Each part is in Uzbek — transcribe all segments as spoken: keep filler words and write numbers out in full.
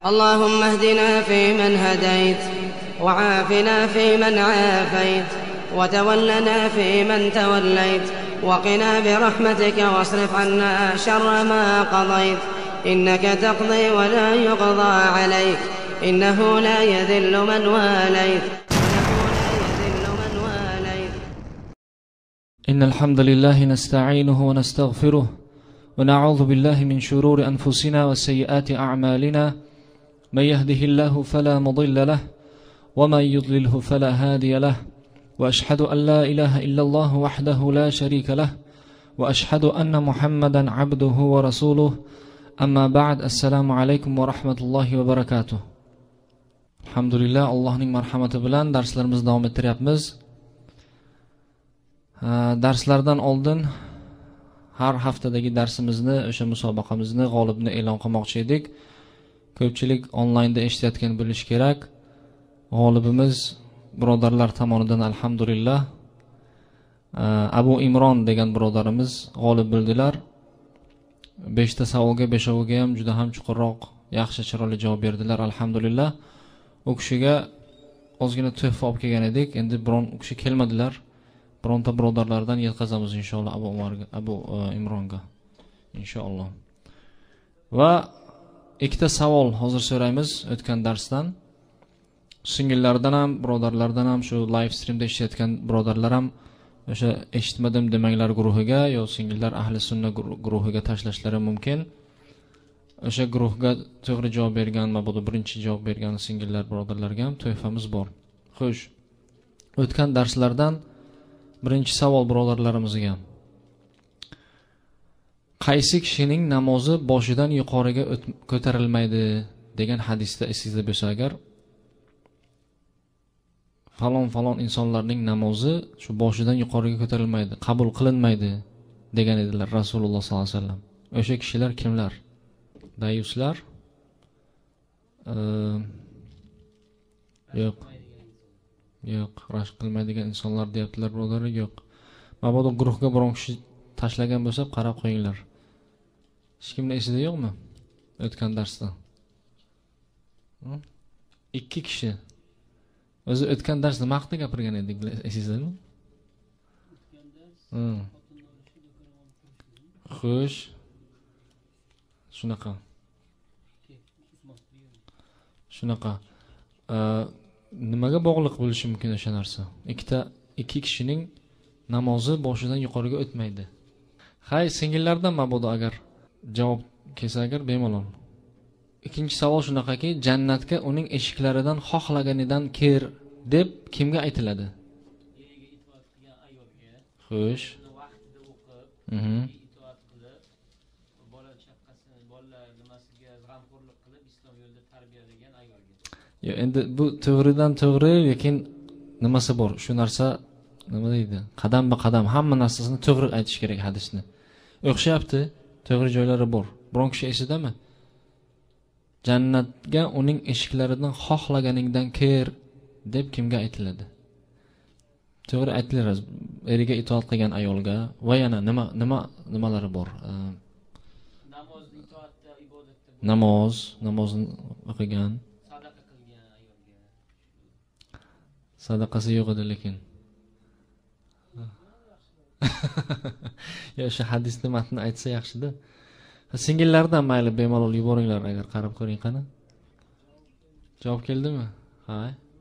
اللهم اهدنا فيمن هديت وعافنا فيمن عافيت وتولنا فيمن توليت وقنا برحمتك واصرف عنا شر ما قضيت إنك تقضي ولا يقضى عليك إنه لا يذل من واليت إن الحمد لله نستعينه ونستغفره ونعوذ بالله من شرور أنفسنا وسيئات أعمالنا من يهده الله فلا مضل له ومن يضلله فلا هادي له وأشهد أن لا إله إلا الله وحده لا شريك له وأشهد أن محمدا عبده ورسوله أما بعد السلام عليكم ورحمة الله وبركاته. الحمد لله Allohning marhamati bilan darslarimizni davom ettiryapmiz. Darslardan oldin har haftadagi darsimizni, o'sha musobaqamizni g'olibini e'lon qilmoqchi edik. Ko'pchilik onlaynda eshitayotgan bo'lish kerak. G'olibimiz birodarlar tomonidan alhamdulillah Abu Imron degan birodarimiz g'olib bo'ldilar. besh ta savolga beshoviga ham juda ham chuqurroq, yaxshi chiroyli javob berdilar alhamdulillah. U kishiga ozgina tuhfa olib kelgan edik. Endi biron u kishi kelmadilar. Bironta birodarlardan yetkazamiz inshaalloh Abu Umarga, Abu Imronga inshaalloh. Va ikkita savol hozir so'raymiz o'tgan darsdan. Singillardan ham, birodarlardan ham, shu live streamda eshitayotgan birodarlar ham o'sha eshitmadim demanglar guruhiga yo singillar ahli sunna guruhiga tashlashlari mumkin. O'sha guruhga to'g'ri javob bergan, mabodo birinchi javob bergan singillar birodarlarga ham tuhfamiz bor. Xo'sh, o'tgan darslardan birinchi savol birodarlarimizga. Qaysi kishining namozi boshidan yuqoriga ko'tarilmaydi degan hadisda esingizda bo'lsa agar, falon falon insonlarning namozi shu boshidan yuqoriga ko'tarilmaydi, qabul qilinmaydi degan edilar Rasululloh sollallohu alayhi vasallam. O'sha kishilar kimlar? Dayuslar? Yo'q. Yo'q, rashk qilmaydigan insonlar deyaptilar birodarlar, yo'q. Mabodo guruhga biron kishi tashlagan bo'lsa qarab qo'yinglar. Hech kimning esida yo'qmi? O'tgan darsda. Ikki kishi. O'zi o'tgan darsda maqta gapirgan edik, esingizmi? Hmm. Xo'sh. Shunaqa. Shunaqa. Nimaga bog'liq bo'lishi mumkin o'sha narsa? Ikkita ikki kishining namozi boshidan yuqoriga o'tmaydi. Hay, singillardan mabodo agar javob kelsa agar bemalol. Ikkinchi savol shunaqaki, jannatga uning eshiklaridan xohlaganidan kir deb kimga aytiladi? Xo'sh. Mhm. Yo, endi bu to'g'ridan to'g'ri, lekin nimasi bor? Shu narsa nima deydi? Qadam-ba-qadam hamma narsasini to'g'ri aytish kerak hadisni. O'xshayapti, to'g'ri joylari bor. Biron kishi esidami? Jannatga uning eshiklaridan xohlaganingdan kir deb kimga aytiladi? To'g'ri aytiladi. Eriga itoat qilgan ayolga va yana nima nima nimalari bor? Namoz itoatda, ibodatda. Namoz, namozni o'qigan. Sadaqasi yo'q edi lekin. Ya o'sha hadisni matni aytsa yaxshida. Singillardan mayli bemalol yuboringlar agar qarab ko'ring qani. Javob keldimi? Ha.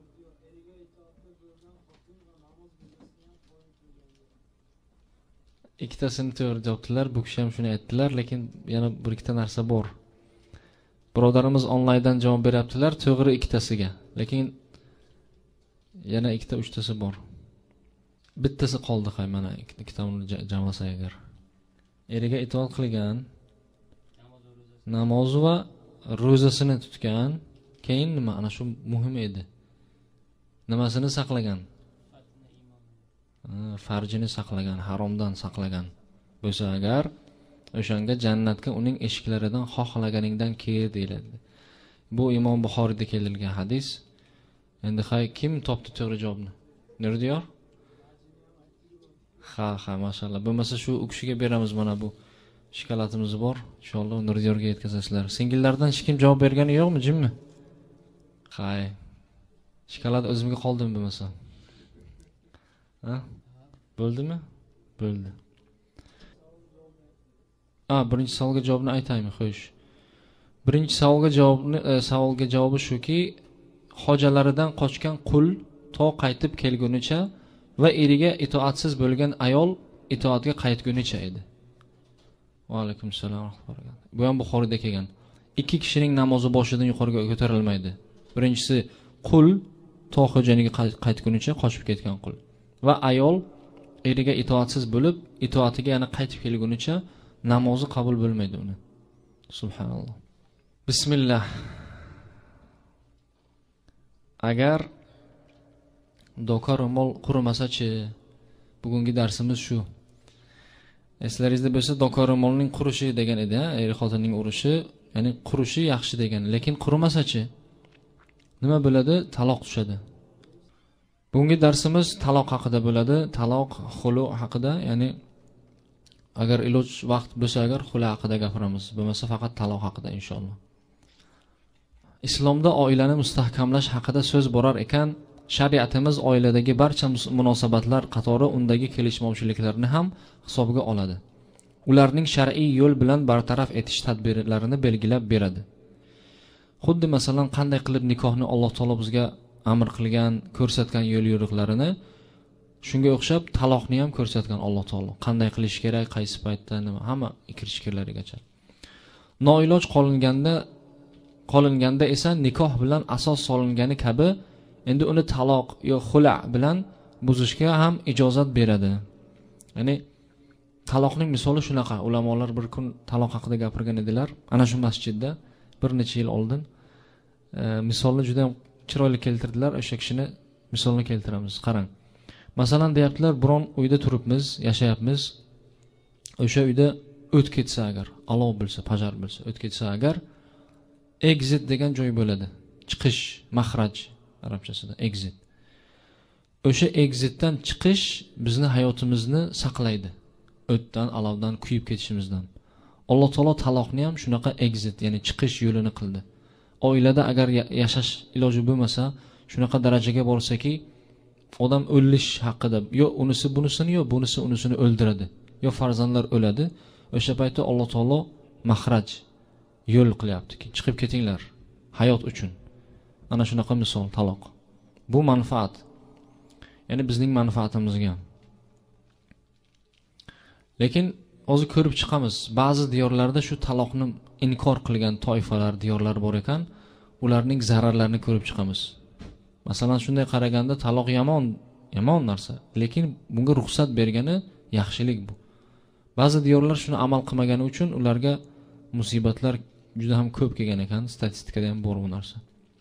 Ikkitasini to'g'ri javoblar, bu kishi ham shuni aytdilar, lekin yana bir ikkita narsa bor. Birodarimiz onlayndan javob beryaptilar, to'g'ri ikkitasiga. Lekin yana ikkita uchtasi bor. Bittasi qoldi, hay mana ikkitasini jamlasa agar. Eriga itoat qilgan, namoz va ro'zasini tutgan, keyin nima? Ana shu muhim edi. Nimasini saqlagan? Farjini saqlagan, haromdan saqlagan bo'lsa agar, o'shanga jannatga uning eshiklaridan xohlaganingdan kir deyiladi. Bu Imom Buxoriyda keltirilgan hadis. Endi hay, kim topdi to'g'ri javobni? Nurdiyor? Ha, ha, maşallah. Bo'lmasa shu u kishiga beramiz mana bu Shokoladimiz bor. Inshaalloh Nurdiyorga yetkazasizlar. Singillardan hech kim javob bergani yo'qmi, jimmi? Hay. Shokolad o'zimga qoldimi bo'lmasa? Ha? Bo'ldimi? Bo'ldi. Ha, birinchi savolga javobni aytaymi, xo'sh. Birinchi savolga javobni e, savolga javobi shuki, hojalaridan qochgan qul to qaytib kelgunicha va eriga itoatsiz bo'lgan ayol itoatga qaytgunicha edi. Va alaykum assalom. Bu ham Buxoriyda kelgan. Ikki kishining namozi boshidan yuqoriga ko'tarilmaydi. Birinchisi qul to xo'janiga qaytgunicha qochib ketgan qul va ayol eriga itoatsiz bo'lib, itoatiga yana qaytib kelgunicha namozi qabul bo'lmaydi uni. Subhanalloh. Bismillah. Agar doka ro'mol qurimasa-chi, bugungi darsimiz shu. Eslaringizda bo'lsa, doka ro'molning qurishi degan edi, er xotinning urushi, ya'ni qurishi yaxshi degan, lekin qurimasa-chi? Nima bo'ladi? Taloq tushadi. Bugungi darsimiz taloq haqida bo'ladi, taloq, xulu haqida, ya'ni agar iloj vaqt bo'lsa agar xulu haqida gapiramiz, bo'lmasa faqat taloq haqida inshaalloh. Islomda oilani mustahkamlash haqida so'z borar ekan, shariatimiz oiladagi barcha munosabatlar qatori undagi kelishmovchiliklarni ham hisobga oladi. Ularning shar'iy yo'l bilan bartaraf etish tadbirlarini belgilab beradi. Xuddi masalan qanday qilib nikohni Alloh taolo bizga amr qilgan, ko'rsatgan yo'l yo'riqlarini, shunga o'xshab taloqni ham ko'rsatgan Alloh taolo. Qanday qilish kerak, qaysi paytda, nima, hamma ikir-chikirlarigacha. Noiloj qolinganda qolinganda esa nikoh bilan asos solingani kabi endi uni taloq yo xula bilan buzishga ham ijozat beradi. Ya'ni taloqning misoli shunaqa. Ulamolar bir kun taloq haqida gapirgan edilar. Ana shu masjidda bir necha yil oldin e, misolni juda ham chiroyli keltirdilar. O'sha kishini misolni keltiramiz. Qarang. Masalan deyaptilar, biron uyda turibmiz, yashayapmiz. O'sha uyda o't ketsa agar, olov bo'lsa, pajar bo'lsa, o't ketsa agar exit degan joy bo'ladi. Chiqish, maxraj arabchasida exit. O'sha exitdan chiqish bizni hayotimizni saqlaydi. O'tdan, olovdan kuyib ketishimizdan. Alloh taolo taloqni ham shunaqa exit, ya'ni chiqish yo'lini qildi. Oilada agar yashash iloji bo'lmasa, shunaqa darajaga borsaki, odam o'lish haqida, yo unisi bunisini, yo bunisi unisini o'ldiradi, yo farzandlar o'ladi. O'sha paytda Alloh taolo maxraj yo'l qilyaptiki, chiqib ketinglar hayot uchun. Ana shunaqa misol taloq. Bu manfaat. Ya'ni bizning manfaatimizga. Lekin hozir ko'rib chiqamiz, ba'zi diyorlarda shu taloqni inkor qilgan toifalar, diyorlar bor ekan, ularning zararlarini ko'rib chiqamiz. Masalan, shunday qaraganda taloq yomon, yomon narsa, lekin bunga ruxsat bergani yaxshilik bu. Ba'zi diyorlar shuni amal qilmagani uchun ularga musibatlar juda ham ko'p kelgan ekan, statistikada ham bor bu narsa.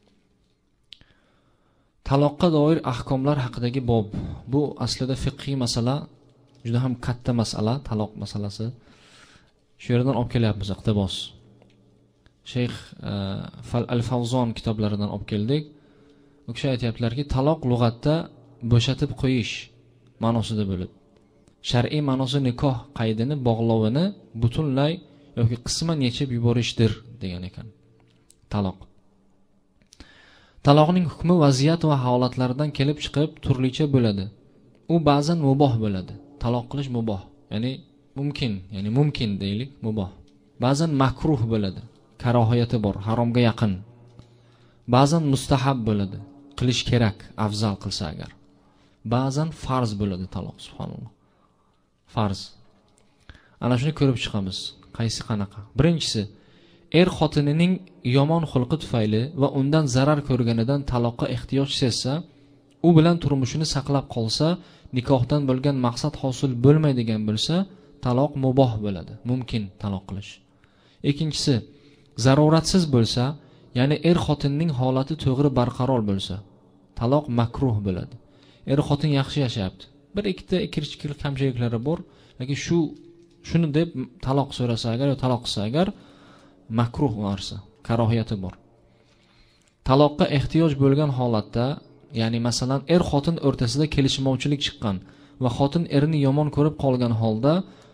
Taloqqa doir ahkomlar haqidagi bob. Bu aslida fiqhiy masala, juda ham katta masala, taloq masalasi. Shu yerdan olib kelyapmiz iqtibos. Sheyx Al-Fawzon kitoblaridan olib keldik. U kishi aytayaptilarki, taloq lug'atda bo'shatib qo'yish ma'nosida bo'lib, shar'iy ma'nosi nikoh qaydini, bog'lovini butunlay yoki qisman yechib yuborishdir degan ekan. Taloq. Taloqning hukmi vaziyat va holatlardan kelib chiqib turlicha bo'ladi. U ba'zan muboh bo'ladi. Taloq qilish muboh, ya'ni mumkin, ya'ni mumkin deylik, muboh. Ba'zan makruh bo'ladi, karohiyati bor, haromga yaqin. Ba'zan mustahab bo'ladi, qilish kerak, afzal qilsa agar. Ba'zan farz bo'ladi taloq, subhanalloh. Farz. Ana shuni ko'rib chiqamiz. Qaysi qanaqa? Birinchisi, er xotinining yomon xulqi tufayli va undan zarar ko'rganidan taloqqa ehtiyoj sezsa, u bilan turmushini saqlab qolsa, nikohdan bo'lgan maqsad hosil bo'lmaydigan bo'lsa, taloq muboh bo'ladi, mumkin taloq qilish. Ikkinchisi, zaruratsiz bo'lsa, ya'ni er xotinning holati to'g'ri barqaror bo'lsa, taloq makruh bo'ladi. Er xotin yaxshi yashayapti. Bir ikkita ikir-chikir kamchiliklari bor, lekin shu shuni deb taloq so'rasa agar yo taloq qilsa agar makruh narsa, karohiyati bor. Taloqqa ehtiyoj bo'lgan holatda, ya'ni masalan er xotin o'rtasida kelishmovchilik chiqqan va xotin erini yomon ko'rib qolgan holda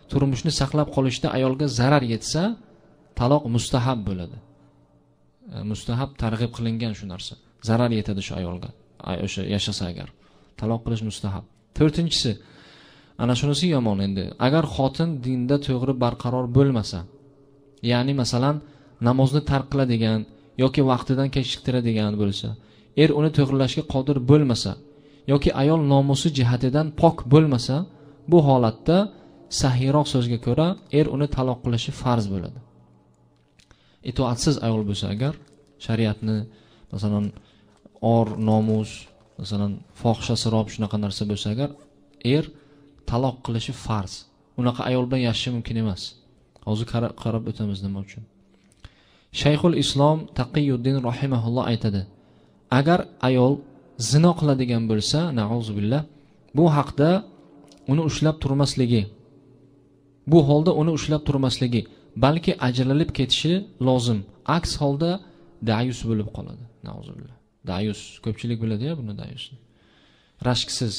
turmushni saqlab qolishda ayolga zarar yetsa, taloq mustahab bo'ladi. Mustahab targ'ib qilingan shu narsa. Zarar yetadi shu ayolga. O'sha yashasa agar taloq qilish mustahab. To'rtinchisi, ana shunisi yomon endi. Agar xotin dinda to'g'ri barqaror bo'lmasa, ya'ni masalan namozni tark qiladigan yoki vaqtidan kechiktiradigan bo'lsa, er uni to'g'rilashga qodir bo'lmasa yoki ayol nomusi jihatidan pok bo'lmasa, bu holatda sahiyroq so'zga ko'ra er uni taloq qilishi farz bo'ladi. Itoatsiz ayol bo'lsa agar, shariatni masalan or, nomus, masalan fohishasarob shunaqa narsa bo'lsa agar, er taloq qilishi farz. Unaqa ayol bilan yashash mumkin emas. Hozir qarab o'tamiz nima uchun. Shayxul Islom Taqiyuddin rahimahulloh aytadi: agar ayol zino qiladigan bo'lsa, na'uzubillah, bu haqda uni ushlab turmasligi, bu holda uni ushlab turmasligi, balki ajralib ketishi lozim. Aks holda dayus bo'lib qoladi. Na'uzubillah. Dayus, ko'pchilik biladi-ya buni dayusni. Rashksiz.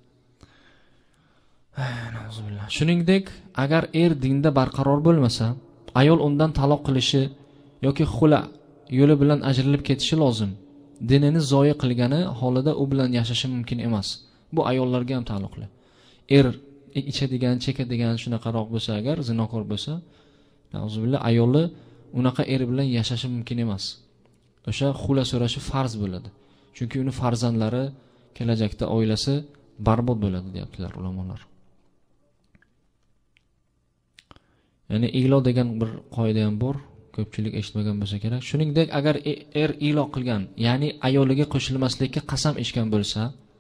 Na'uzubillah. Shuningdek, agar er dinda barqaror bo'lmasa, ayol undan taloq qilishi yoki xula yo'li bilan ajralib ketishi lozim. Dinini zoya qilgani holida u bilan yashashi mumkin emas. Bu ayollarga ham taalluqli. Er ichadigan, chekadigan shunaqaroq bo'lsa agar, zinokor bo'lsa, na'uzubillah, ayoli unaqa er bilan yashashi mumkin emas. O'sha xula so'rashi farz bo'ladi. Chunki uni farzandlari, kelajakda oilasi barbod bo'ladi, deyaptilar ulamolar. Ya'ni ilo degan bir qoida ham bor, ko'pchilik eshitmagan bo'lsa kerak. Shuningdek, agar er ilo qilgan, ya'ni ayoliga qo'shilmaslikka qasam ichgan bo'lsa,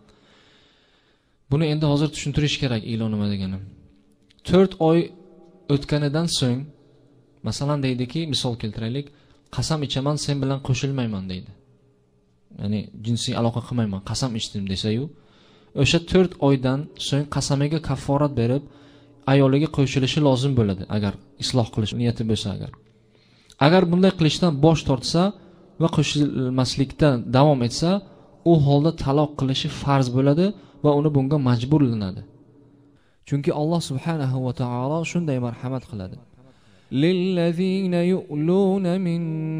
buni endi hozir tushuntirish kerak ilo nima deganim. to'rt oy o'tganidan so'ng, masalan deydiki, misol keltiraylik, qasam ichaman, sen bilan qo'shilmayman deydi. Ya'ni jinsiy aloqa qilmayman, qasam ichdim desa-yu, o'sha to'rt oydan so'ng qasamiga kafforat berib, ayoliga qo'shilishi lozim bo'ladi agar isloh qilish niyati bo'lsa agar. Agar bunday qilishdan bosh tortsa va qo'shilmaslikdan davom etsa, u holda taloq qilishi farz bo'ladi va uni bunga majburlanadi. Chunki Alloh subhanahu va taolo shunday marhamat qiladi. Lillazina yu'luna min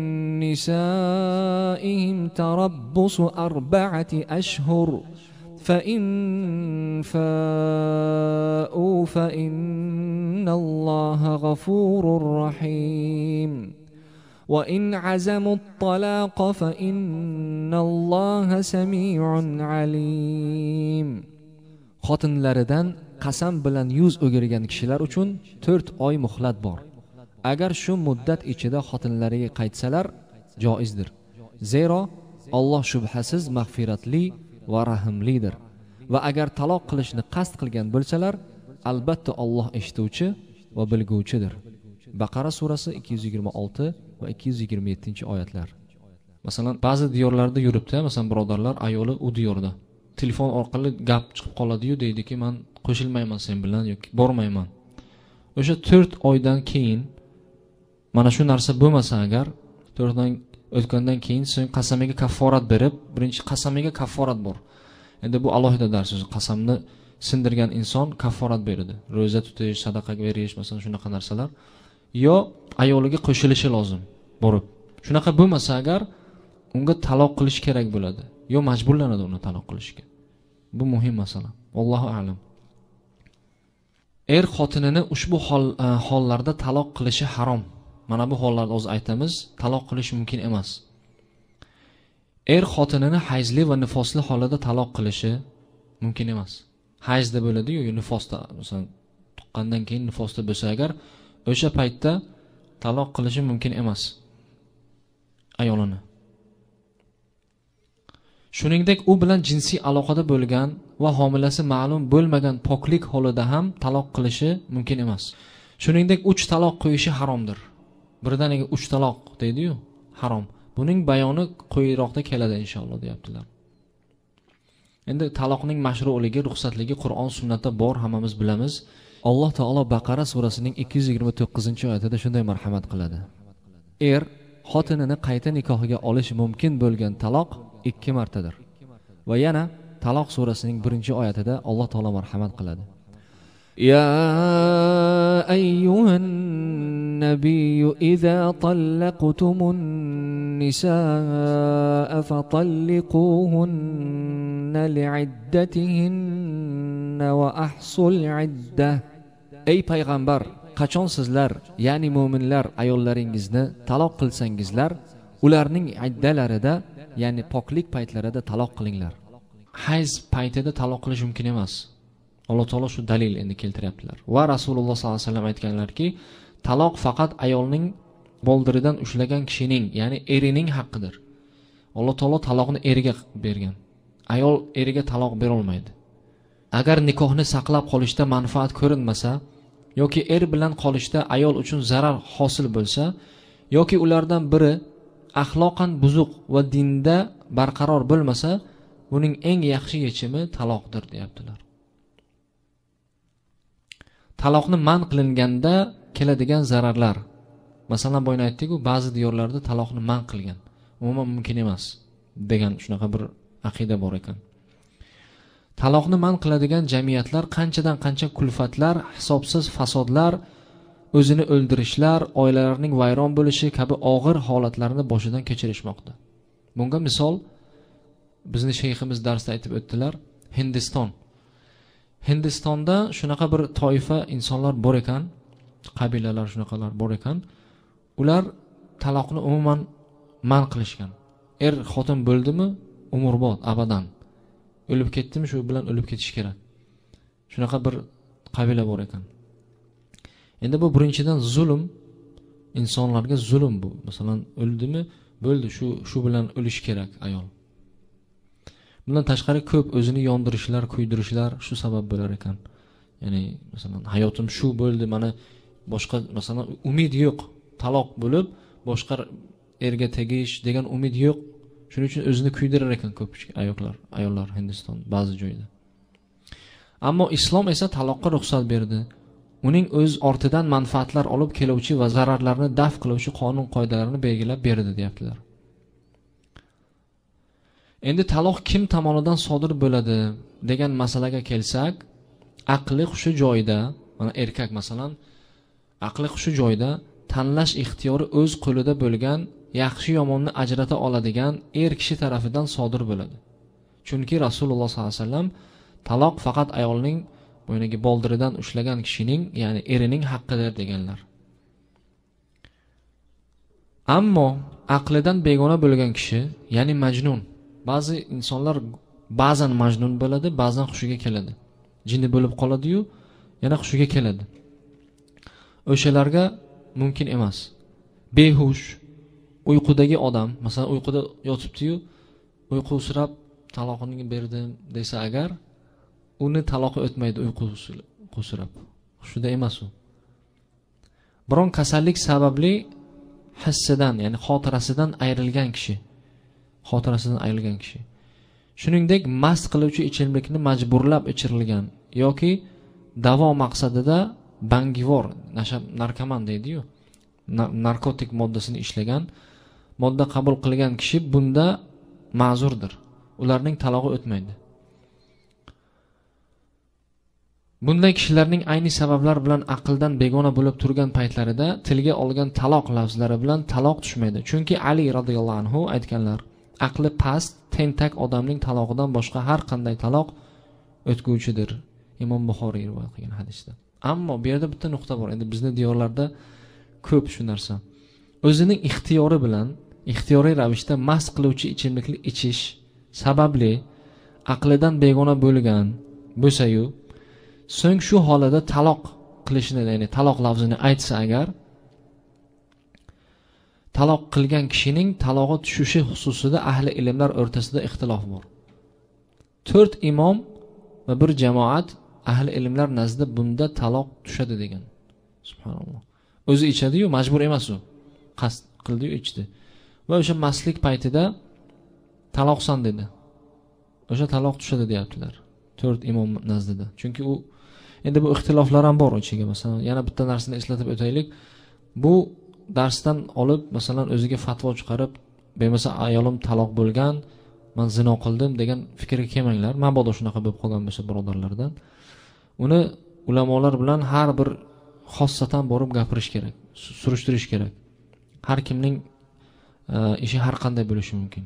nisaihim tarabbusu arba'ati ashhur fa in fa'u fa innallaha ghafurur rahim. وَإِنْ عَزَمُوا الطَّلَاقَ فَإِنَّ اللَّهَ سَمِيعٌ عَلِيمٌ. Xotinlaridan qasam bilan yuz o'girgan kishilar uchun to'rt oy muhlat bor. Agar shu muddat ichida xotinlariga qaytsalar, joizdir. Zero Alloh shubhasiz mag'firatli va rahimlidir. Va agar taloq qilishni qasd qilgan bo'lsalar, albatta Alloh eshituvchi va bilguvchidir. Baqara surasi ikki yuz yigirma olti va ikki yuz yigirma yettinchi oyatlar. Masalan, ba'zi diyorlarda yuribdi, masalan, birodarlar, ayoli u diyorda. Telefon orqali gap chiqib qoladi-yu, deydiki, men qo'shilmayman sen bilan yoki bormayman. O'sha to'rt oydan keyin mana shu narsa bo'lmasa agar, to'rt oy o'tgandan keyin so'ng qasamiga kafforat berib, birinchi qasamiga kafforat bor. Endi bu alohida dars, qasamni sindirgan inson kafforat beradi. Ro'za tutish, sadaqa berish, masalan, shunaqa narsalar. Yo ayoliga qo'shilishi lozim borib. Shunaqa bo'lmasa agar, unga taloq qilish kerak bo'ladi. Yo majburlanadi uni taloq qilishga. Bu muhim masala. Allohu a'lam. Er xotinini ushbu hol hollarda taloq qilishi harom. Mana bu hollarda o'zi aytamiz, taloq qilish mumkin emas. Er xotinini hayzli va nifosli holida taloq qilishi mumkin emas. Hayzda bo'ladi-yu, nifosda, masalan, tuqqandan keyin nifosda bo'lsa agar, o'sha paytda taloq qilishi mumkin emas ayolini. Shuningdek, u bilan jinsiy aloqada bo'lgan va homilasi ma'lum bo'lmagan poklik holida ham taloq qilishi mumkin emas. Shuningdek, uch taloq qo'yishi haromdir. Birdaniga uch taloq deydi-yu, harom. Buning bayoni quyiroqda keladi inshaalloh, deyaptilar. Endi taloqning mashru'ligi, ruxsatligi Qur'on sunnatda bor, hammamiz bilamiz. Alloh taolo Baqara surasining ikki yuz yigirma to'qqizinchi oyatida shunday marhamat qiladi. Er xotinini qayta nikohiga olish mumkin bo'lgan taloq ikki martadir. Va yana Taloq surasining birinchi oyatida Alloh taolo marhamat qiladi. يا أيها النبي إذا طلقتم النساء فطلقوهن لعدتهن وأحصوا العدة. Ey payg'ambar, qachon sizlar, ya'ni mu'minlar ayollaringizni taloq qilsangizlar, ularning iddalarida, ya'ni poklik paytlarida taloq qilinglar. Hayz paytida taloq qilish mumkin emas. Alloh taolo shu dalil endi keltiryaptilar. Va Rasululloh sollallohu alayhi vasallam aytganlarki, taloq faqat ayolning boldiridan ushlagan kishining, ya'ni erining haqqidir. Alloh taolo taloqni eriga bergan. Ayol eriga taloq bera olmaydi. Agar nikohni saqlab qolishda manfaat ko'rinmasa yoki er bilan qolishda ayol uchun zarar hosil bo'lsa yoki ulardan biri axloqan buzuq va dinda barqaror bo'lmasa, buning eng yaxshi yechimi taloqdir deyaptilar. Taloqni man qilinganda keladigan zararlar. Masalan, boyun aytdik-ku, ba'zi diyorlarda taloqni man qilgan. Umuman mumkin emas degan shunaqa bir aqida bor ekan. Taloqni man qiladigan jamiyatlar qanchadan qancha kulfatlar, hisobsiz fasodlar, o'zini o'ldirishlar, oilalarning vayron bo'lishi kabi og'ir holatlarni boshidan kechirishmoqda. Bunga misol bizni shayximiz darsda aytib o'tdilar, Hindiston. Hindistonda shunaqa bir toifa insonlar bor ekan, qabilalar shunaqalar bor ekan. Ular taloqni umuman man qilishgan. Er xotin bo'ldimi, umrbod, abadan. O'lib ketdimi, shu bilan o'lib ketish kerak. Shunaqa bir qabila bor ekan. Endi bu birinchidan zulm, insonlarga zulm bu. Masalan, o'ldimi, bo'ldi, shu shu bilan o'lish kerak ayol. Bundan tashqari ko'p o'zini yondirishlar, kuydirishlar shu sabab bo'lar ekan. Ya'ni masalan, hayotim shu bo'ldi, mana boshqa masalan umid yo'q. Taloq bo'lib, boshqa erga tegish degan umid yo'q. Shuning uchun o'zini kuydirar ekan ko'p ayollar, ayollar Hindiston ba'zi joyda. Ammo islom esa taloqqa ruxsat berdi. Uning o'z ortidan manfaatlar olib keluvchi va zararlarni daf qiluvchi qonun qoidalarini belgilab berdi, deyaptilar. Endi taloq kim tomonidan sodir bo'ladi degan masalaga kelsak, aqli hushi joyida, mana erkak masalan, aqli hushi joyida tanlash ixtiyori o'z qo'lida bo'lgan, yaxshi yomonni ajrata oladigan er kishi tarafidan sodir bo'ladi. Chunki Rasululloh sollallohu alayhi vasallam taloq faqat ayolning bo'yniga boldiridan ushlagan kishining, ya'ni erining haqqidir deganlar. Ammo aqlidan begona bo'lgan kishi, ya'ni majnun. Ba'zi insonlar ba'zan majnun bo'ladi, ba'zan hushiga keladi. Jinni bo'lib qoladi-yu, yana hushiga keladi. O'shalarga mumkin emas. Behush, uyqudagi odam, masalan uyquda yotibdi-yu, uyqusirab taloqini berdim desa agar, uni taloqi o'tmaydi uyqusirab. Hushida emas u. Biron kasallik sababli hissidan, ya'ni xotirasidan ayrilgan kishi, xotirasidan ayrilgan kishi. Shuningdek, mast qiluvchi ichimlikni majburlab ichirilgan yoki davo maqsadida bangivor, narkoman deydi-yu, narkotik moddasini ishlagan, modda qabul qilgan kishi bunda ma'zurdir. Ularning talog'i o'tmaydi. Bunday kishilarning ayni sabablar bilan aqldan begona bo'lib turgan paytlarida tilga olgan taloq lafzlari bilan taloq tushmaydi. Chunki Ali radhiyallohu anhu aytganlar, aqli past, tentak odamning talog'idan boshqa har qanday taloq o'tguvchidir. Imom Buxoriy rivoyat qilgan hadisda. Ammo bu yerda bitta nuqta bor. Endi bizning diyorlarda ko'p shu narsa. O'zining ixtiyori bilan, ixtiyoriy ravishda mast qiluvchi ichimlikni ichish sababli aqlidan begona bo'lgan bo'lsa-yu, so'ng shu holada taloq qilishni, ya'ni taloq lafzini aytsa agar, taloq qilgan kishining talog'i tushishi xususida ahli ilmlar o'rtasida ixtilof bor. to'rt imom va bir jamoat ahli ilmlar nazdida bunda taloq tushadi degan. Subhanalloh. O'zi ichadi-yu, majbur emas u. Qasd qildi-yu, ichdi. Va o'sha mastlik paytida taloqsan dedi. O'sha taloq tushadi deyaptilar. to'rt imom nazdida. Chunki u endi bu ixtiloflar ham bor ichiga. Masalan, yana bitta narsani eslatib o'taylik. Bu darsdan olib, masalan, o'ziga fatvo chiqarib, "Bo'lmasa ayolim taloq bo'lgan, men zino qildim" degan fikrga kelmanglar. Mabodo shunaqa bo'lib qolgan bo'lsa birodarlardan. Uni ulamolar bilan har bir xossatan borib gapirish kerak, surishtirish kerak. Har kimning e, ishi har qanday bo'lishi mumkin.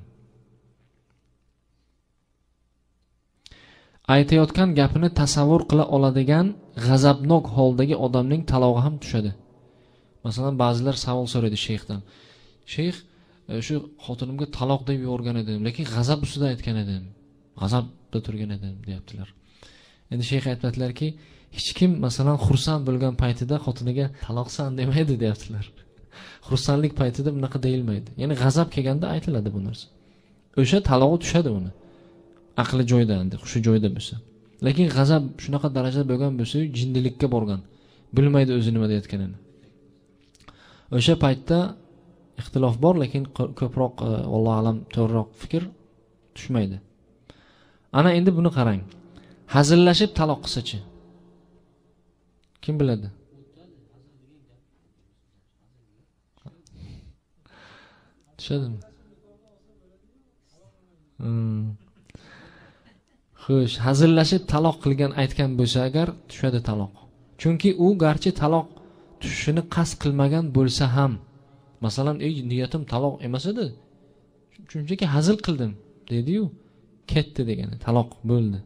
Aytayotgan gapini tasavvur qila oladigan g'azabnok holdagi odamning talog'i ham tushadi. Masalan, ba'zilar savol so'raydi shayxdan. Shayx, shu xotinimga taloq deb yuborgan edim, lekin g'azab ustida aytgan edim. G'azabda turgan edim, deyaptilar. Endi shayx aytadilarki, hech kim masalan xursand bo'lgan paytida xotiniga taloqsan demaydi, deyaptilar. Xursandlik paytida bunaqa deyilmaydi. Ya'ni g'azab kelganda aytiladi bu narsa. O'sha talog'i tushadi uni. Aqli joyida, endi hushi joyida bo'lsa. Lekin g'azab shunaqa darajada bo'lgan bo'lsa, jindilikka borgan, bilmaydi o'zi nima deyotganini. O'sha paytda ixtilof bor, lekin ko'proq vallohu alam to'g'riroq fikr tushmaydi. Ana endi buni qarang. Hazillashib taloq qilsa-chi? Kim biladi? Tushadimi? Hmm. Xo'sh, hazillashib taloq qilgan aytgan bo'lsa agar tushadi taloq. Chunki u garchi taloq tushishini qasd qilmagan bo'lsa ham, masalan, ey niyatim taloq emas edi, shunchaki hazil qildim dedi-yu, ketdi degani, taloq bo'ldi.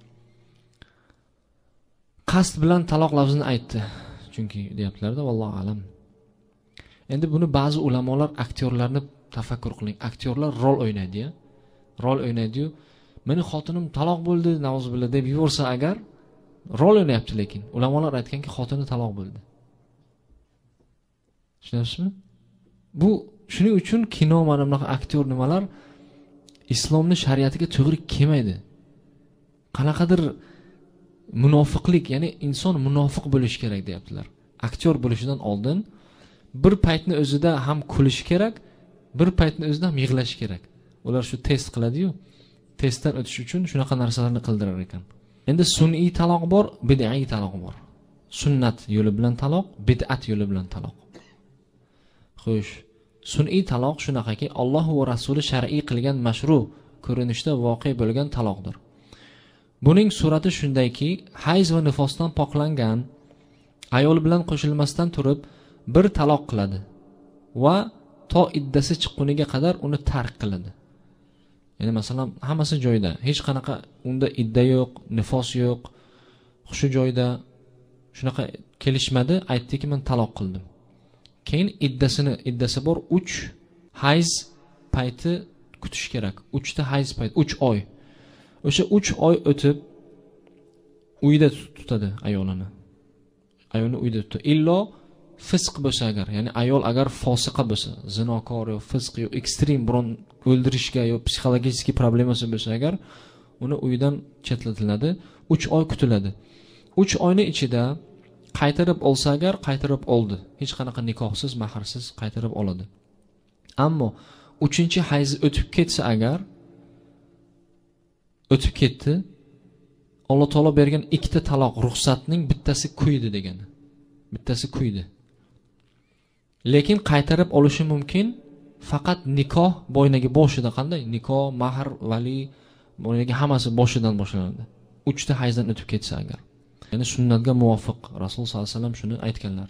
Qasd bilan taloq lafzini aytdi, chunki deyaptilar-da, vallohu alam. Endi buni ba'zi ulamolar aktyorlarni tafakkur qiling. Aktyorlar rol o'ynaydi-ya. Rol o'ynaydi-yu, meni xotinim taloq bo'ldi, navzubillah deb yuborsa agar, rol o'ynayapti, lekin ulamolar aytganki, xotini taloq bo'ldi. Tushunasizmi? Bu shuning uchun kino mana bunaqa aktyor nimalar islomning shariatiga to'g'ri kelmaydi. Qanaqadir munofiqlik, ya'ni inson munofiq bo'lishi kerak deyaptilar. Aktyor bo'lishidan oldin bir paytni o'zida ham kulish kerak, bir paytni o'zida ham yig'lash kerak. Ular shu test qiladi-yu, testdan o'tish uchun shunaqa narsalarni qildirar ekan. Endi sun'iy taloq bor, bid'iy taloq bor. Sunnat yo'li bilan taloq, bid'at yo'li bilan taloq. Xo'sh, sun'iy taloq shunaqaki, Alloh va Rasuli shar'iy qilgan mashru ko'rinishda voqea bo'lgan taloqdir. Buning surati shundayki, hayz va nifosdan poklangan ayol bilan qo'shilmasdan turib bir taloq qiladi va to iddasi chiqquniga qadar uni tark qiladi. Ya'ni masalan, hammasi joyida, hech qanaqa unda idda yo'q, nifos yo'q, hushi joyida, shunaqa kelishmadi, aytdiki, men taloq qildim. Keyin iddasini, iddasi bor uch hayz payti kutish kerak. uch ta hayz payti, uch oy. O'sha uch oy o'tib uyda tutadi ayolini. Ayolni uyda tutadi. Illo fisq bo'lsa agar, ya'ni ayol agar fosiqa bo'lsa, zinokor yo fisq yo ekstrem biron o'ldirishga yo psixologik problemasi bo'lsa agar, uni uydan chetlatiladi, uch oy kutiladi. uch oyning ichida qaytarib olsa agar, qaytarib oldi. Hech qanaqa nikohsiz, mahrsiz qaytarib oladi. Ammo uchinchi hayz o'tib ketsa agar, o'tib ketdi, Alloh taolo bergan ikkita taloq ruxsatning bittasi kuydi degani. Bittasi kuydi. Lekin qaytarib olishi mumkin faqat nikoh bo'ynagi boshida. Qanday? Nikoh, mahr, vali bo'ynagi hammasi boshidan boshlanadi. uchta hayzdan o'tib ketsa agar. Ya'ni sunnatga muvofiq Rasul sollallohu alayhi vasallam shuni aytganlar.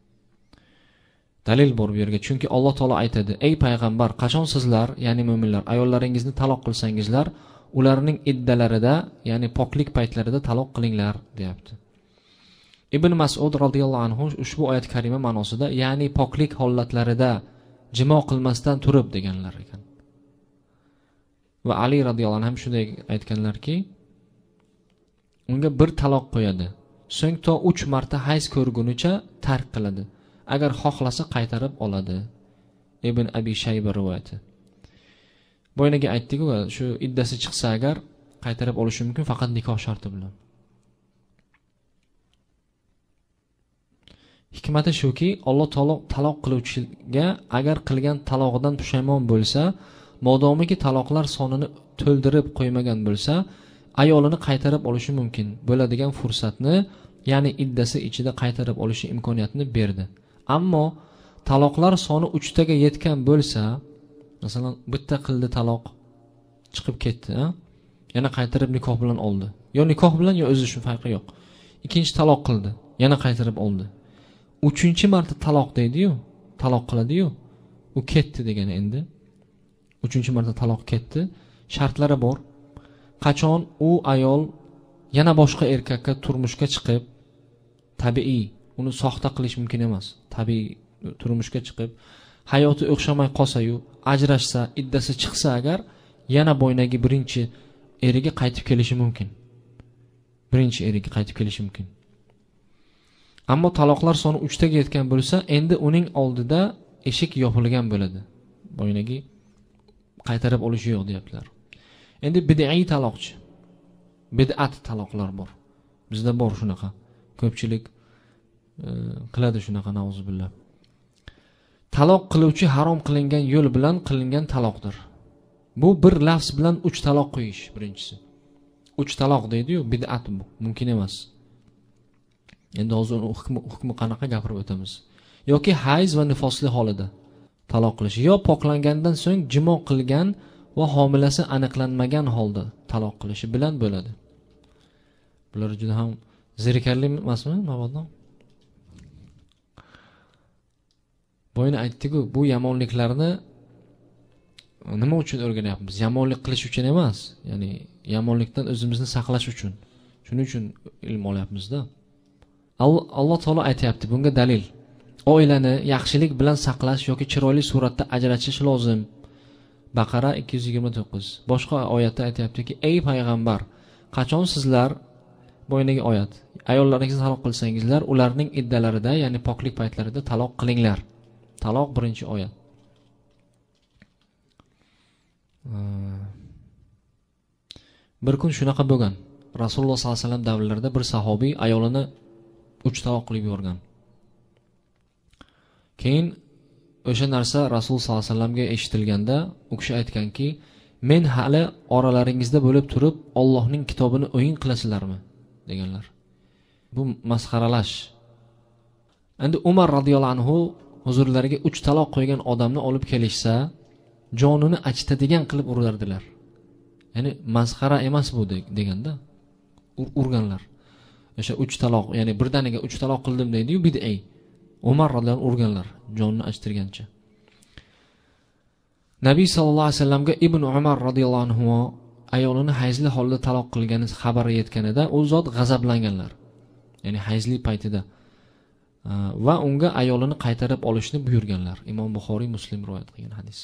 Dalil bor bu yerga. Chunki Alloh taolo aytadi: "Ey payg'ambar, qachon sizlar, ya'ni mu'minlar, ayollaringizni taloq qilsangizlar, ularning iddalarida, ya'ni poklik paytlarida taloq qilinglar", deyapti. Ibn Mas'ud radhiyallohu anhu ushbu oyat karima ma'nosida, ya'ni poklik holatlarida jimo qilmasdan turib deganlar ekan. Va Ali radhiyallohu anhu ham shunday aytganlarki, unga bir taloq qo'yadi. So'ng to uch marta hayz ko'rgunicha tark qiladi. Agar xohlasa qaytarib oladi. Ibn Abi Shayba rivoyati. Bo'yniga aytdik-ku, shu iddasi chiqsa agar qaytarib olishi mumkin faqat nikoh sharti bilan. Hikmati shuki, Alloh taolo taloq qiluvchiga agar qilgan talog'idan pushaymon bo'lsa, modomiki taloqlar sonini to'ldirib qo'ymagan bo'lsa, ayolini qaytarib olishi mumkin bo'ladigan fursatni, ya'ni iddasi ichida qaytarib olishi imkoniyatini berdi. Ammo taloqlar soni uch taga yetgan bo'lsa, masalan, bitta qildi taloq, chiqib ketdi, yana qaytarib nikoh bilan oldi. Yo nikoh bilan yo o'zi shu farqi yo'q. ikkinchi taloq qildi, yana qaytarib oldi. Uchinchi marta taloq deydi-yu, taloq qiladi-yu, u ketdi degani endi. Uchinchi marta taloq ketdi, shartlari bor. Qachon u ayol yana boshqa erkakka turmushga chiqib, tabiiy, uni soxta qilish mumkin emas. Tabiiy turmushga chiqib, hayoti o'xshamay qolsa-yu, ajrashsa, iddasi chiqsa agar, yana bo'ynagi birinchi eriga qaytib kelishi mumkin. Birinchi eriga qaytib kelishi mumkin. Ammo taloqlar soni uch taga yetgan bo'lsa, endi uning oldida eshik yopilgan bo'ladi. Bo'ynagi qaytarib olishi yo'q deyaptilar. Endi bid'iy taloqchi. Bid'at taloqlar bor. Bizda bor shunaqa. Ko'pchilik e, qiladi shunaqa, nauzubillah. Taloq qiluvchi harom qilingan yo'l bilan qilingan taloqdir. Bu bir lafz bilan uch taloq qo'yish birinchisi. uch taloq deydi-yu, bid'at bu, mumkin emas. Endi hozir hukmi hukmi qanaqa gapirib o'tamiz. Yoki hayz va nifosli holida taloq qilish, yo poklangandan so'ng jimo qilgan va homilasi aniqlanmagan holda taloq qilishi bilan bo'ladi. Bular juda ham zerikarli emasmi, mabodo? Bo'yni aytdik-ku, bu yomonliklarni nima uchun o'rganyapmiz? Yomonlik qilish uchun emas, ya'ni yomonlikdan o'zimizni saqlash uchun. Shuning uchun ilm olyapmiz-da. Alloh taolo aytayapti, bunga dalil. Oilani yaxshilik bilan saqlash yoki chiroyli suratda ajratish lozim. Baqara ikki yuz yigirma to'qqiz. Boshqa oyatda aytayaptiki, ey payg'ambar, qachon sizlar bo'yniga oyat, ayollaringizni taloq qilsangizlar, ularning iddalarida, ya'ni poklik paytlarida taloq qilinglar. Taloq birinchi oyat. Bir kun shunaqa bo'lgan. Rasululloh sollallohu alayhi vasallam davrlarida bir sahobiy ayolini uch taloq qilib yuborgan. Keyin o'sha narsa Rasul sollallohu alayhi vasallamga eshitilganda, u kishi aytganki, "Men hali oralaringizda bo'lib turib, Allohning kitobini o'yin qilasizlarmi?" deganlar. Bu masxaralash. Endi Umar radhiyallohu anhu huzurlariga uch taloq qo'ygan odamni olib kelishsa, jonini achitadigan qilib urardilar. Ya'ni masxara emas bu deganda ur urganlar. O'sha uch taloq, ya'ni birdaniga uch taloq qildim deydi-yu, bid'iy. Umar radhiyallohu anhu urganlar, jonini achtirgancha. Nabiy sallallohu alayhi vasallamga Ibn Umar radhiyallohu anhu ayolini hayzli holda taloq qilgani xabari yetganida, u zot g'azablanganlar. Ya'ni hayzli paytida va unga ayolini qaytarib olishni buyurganlar. Imom Buxoriy, Muslim rivoyat qilgan hadis.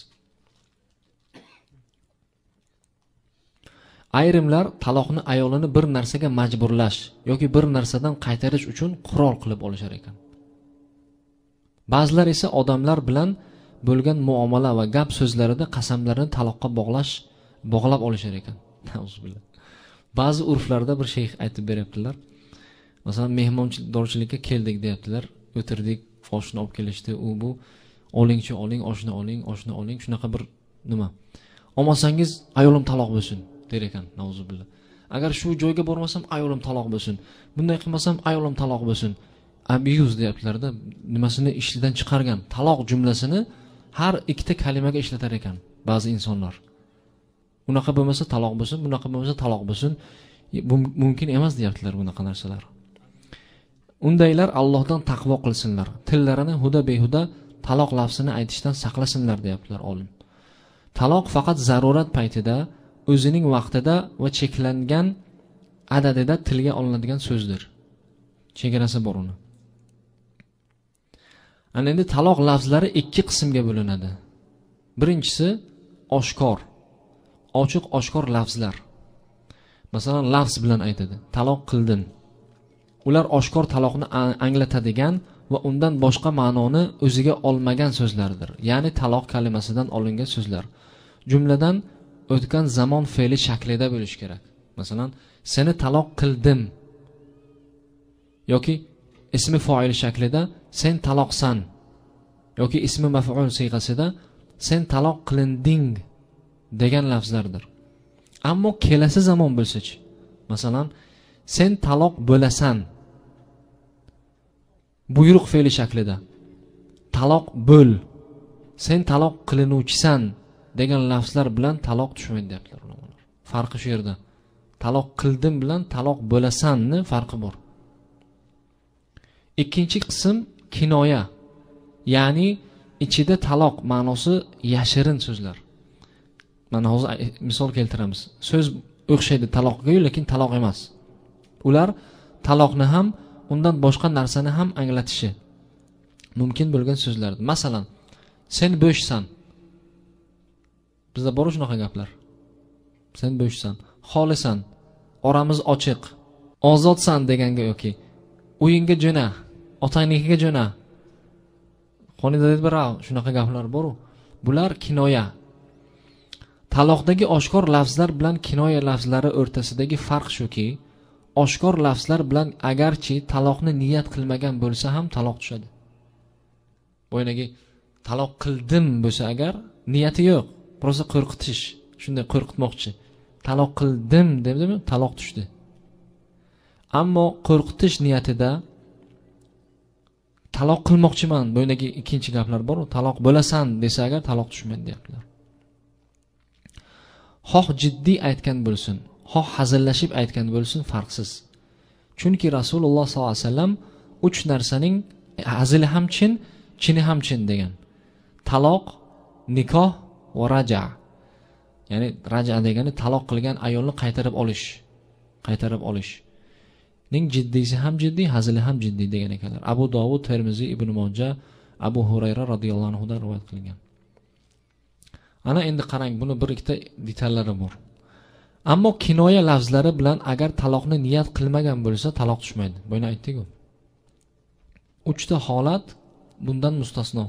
Ayrimlar taloqni ayolini bir narsaga majburlash yoki bir narsadan qaytarish uchun qurol qilib olishar ekan. Ba'zilar esa odamlar bilan bo'lgan muomala va gap so'zlarida qasamlarni taloqqa bog'lash, bog'lab olishar ekan. Nauzubillah. Ba'zi urflarda bir sheyx aytib beryaptilar. Masalan, mehmondorchilikka keldik deyaptilar. O'tirdik, oshni olib kelishdi, u bu olingchi oling, oshni oling, oshni oling, shunaqa bir nima. Olmasangiz ayolim taloq bo'lsin der ekan, nauzubillah. Agar shu joyga bormasam ayolim taloq bo'lsin. Bunday qilmasam ayolim taloq bo'lsin. Abuse deyaptilar-da, nimasini ishlidan chiqargan taloq jumlasini har ikkita kalimaga ishlatar ekan ba'zi insonlar. Unaqa bo'lmasa taloq bo'lsin, bunaqa bo'lmasa taloq bo'lsin. Bu mumkin emas deyaptilar bunaqa narsalar. Undaylar Allohdan taqvo qilsinlar. Tillarini huda behuda taloq lafzini aytishdan saqlasinlar deyaptilar olim. Taloq faqat zarurat paytida, o'zining vaqtida va cheklangan adadida tilga olinadigan so'zdir. Chegarasi bor uni. Ana endi taloq lafzlari ikki qismga bo'linadi. Birinchisi oshkor, ochiq oshkor lafzlar. Masalan, lafz bilan aytadi, taloq qildim. Ular oshkor taloqni anglatadigan va undan boshqa ma'noni o'ziga olmagan so'zlardir. Ya'ni taloq kalimasidan olingan so'zlar. Jumladan o'tgan zamon fe'li shaklida bo'lish kerak. Masalan, seni taloq qildim yoki ismi fa'il shaklida sen taloqsan yoki ismi maf'ul siyg'asida sen taloq qilinding degan lafzlardir. Ammo kelasi zamon bo'lsa-chi, masalan, sen taloq bo'lasan buyruq fe'li shaklida, taloq bo'l, sen taloq qilinuvchisan degan lafzlar bilan taloq tushmaydi deyaptilar ulamolar. Farqi shu yerda. Taloq qildim bilan taloq bo'lasanni farqi bor. Ikkinchi qism kinoya, ya'ni ichida taloq ma'nosi yashirin so'zlar. Mana hozir misol keltiramiz. So'z o'xshaydi taloqqa, lekin taloq emas. Ular taloqni ham, undan boshqa narsani ham anglatishi mumkin bo'lgan so'zlar. Masalan, sen bo'shsan. Bizda bor shunaqa gaplar. Sen bo'shsan, xolisan, oramiz ochiq, ozodsan deganga yoki uyingga jo'na, otangnikiga jo'na. Qonida deb birav shunaqa gaplar bor. Bular kinoya. Taloqdagi oshkor lafzlar bilan kinoya lafzlari o'rtasidagi farq shuki, oshkor lafzlar bilan agarchi taloqni niyat qilmagan bo'lsa ham taloq tushadi. Bo'ynagi taloq qildim bo'lsa agar niyati yo'q, prosta qo'rqitish, shunday qo'rqitmoqchi. Taloq qildim debdimi, taloq tushdi. Ammo qo'rqitish niyatida taloq qilmoqchiman, bo'ynagi ikkinchi gaplar bor, taloq bo'lasan desa agar taloq tushmaydi deyaptilar. Xoh jiddiy aytgan bo'lsin, xoh hazillashib aytgan bo'lsin farqsiz. Chunki Rasululloh sollallohu alayhi vasallam uch narsaning hazili ham chin, chini ham chin degan. Taloq, nikoh va raja. Ya'ni raja degani taloq qilgan ayolni qaytarib olish, qaytarib olish. Ning jiddiysi ham jiddiy, hazili ham jiddiy degan ekanlar. Abu Dovud, Termiziy, Ibn Majah, Abu Hurayra radhiyallohu anhu dan rivoyat qilingan. Ana endi qarang, buni bir ikkita detallari bor. Ammo kinoya lafzlari bilan agar taloqni niyat qilmagan bo'lsa, taloq tushmaydi. Buni aytdik-ku. Uchta holat bundan mustasno.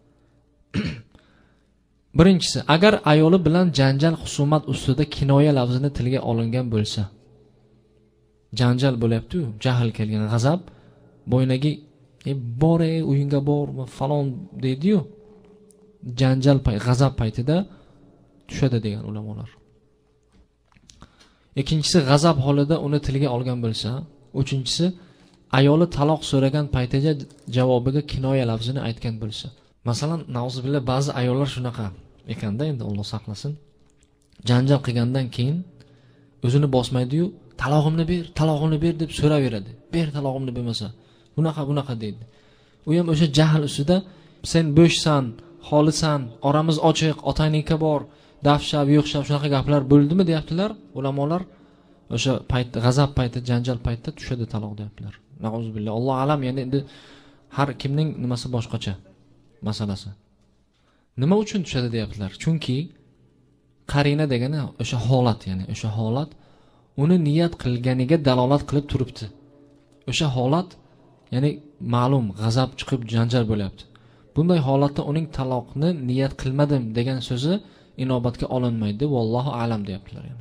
Birinchisi, agar ayoli bilan janjal husumat ustida kinoya lafzini tilga olingan bo'lsa, janjal bo'lyapti-ku, jahl kelgan, g'azab, bo'ynagi e bor ey uyingga bor falon deydi-yu. Janjal pay, g'azab paytida tushadi degan ulamolar. Ikkinchisi, g'azab holida uni tilga olgan bo'lsa, uchinchisi, ayoli taloq so'ragan paytida javobiga kinoya lafzini aytgan bo'lsa. Masalan, nauzubillah, ba'zi ayollar shunaqa ekanda, endi Alloh saqlasin. Janjal qilgandan keyin o'zini bosmaydi-yu, talog'imni ber, talog'imni ber deb so'raveradi. Ber talog'imni bermasa, bunaqa bunaqa deydi. U ham o'sha jahl ustida sen bo'shsan, xolisan, oramiz ochiq, otangnikiga bor, dafshab, yo'qshab shunaqa gaplar bo'ldimi deyaptilar ulamolar. O'sha payt, g'azab payti, janjal paytida tushadi taloq deyaptilar. Nauzubillah. Alloh alam, ya'ni endi har kimning nimasi boshqacha masalasi. Nima uchun tushadi deyaptilar? Chunki qarina degani o'sha holat, ya'ni o'sha holat uni niyat qilganiga dalolat qilib turibdi. O'sha holat, ya'ni ma'lum g'azab chiqib janjal bo'lyapti. Bunday holatda uning taloqni niyat qilmadim degan so'zi inobatga olinmaydi. Vallohu alam deyaptilar yana.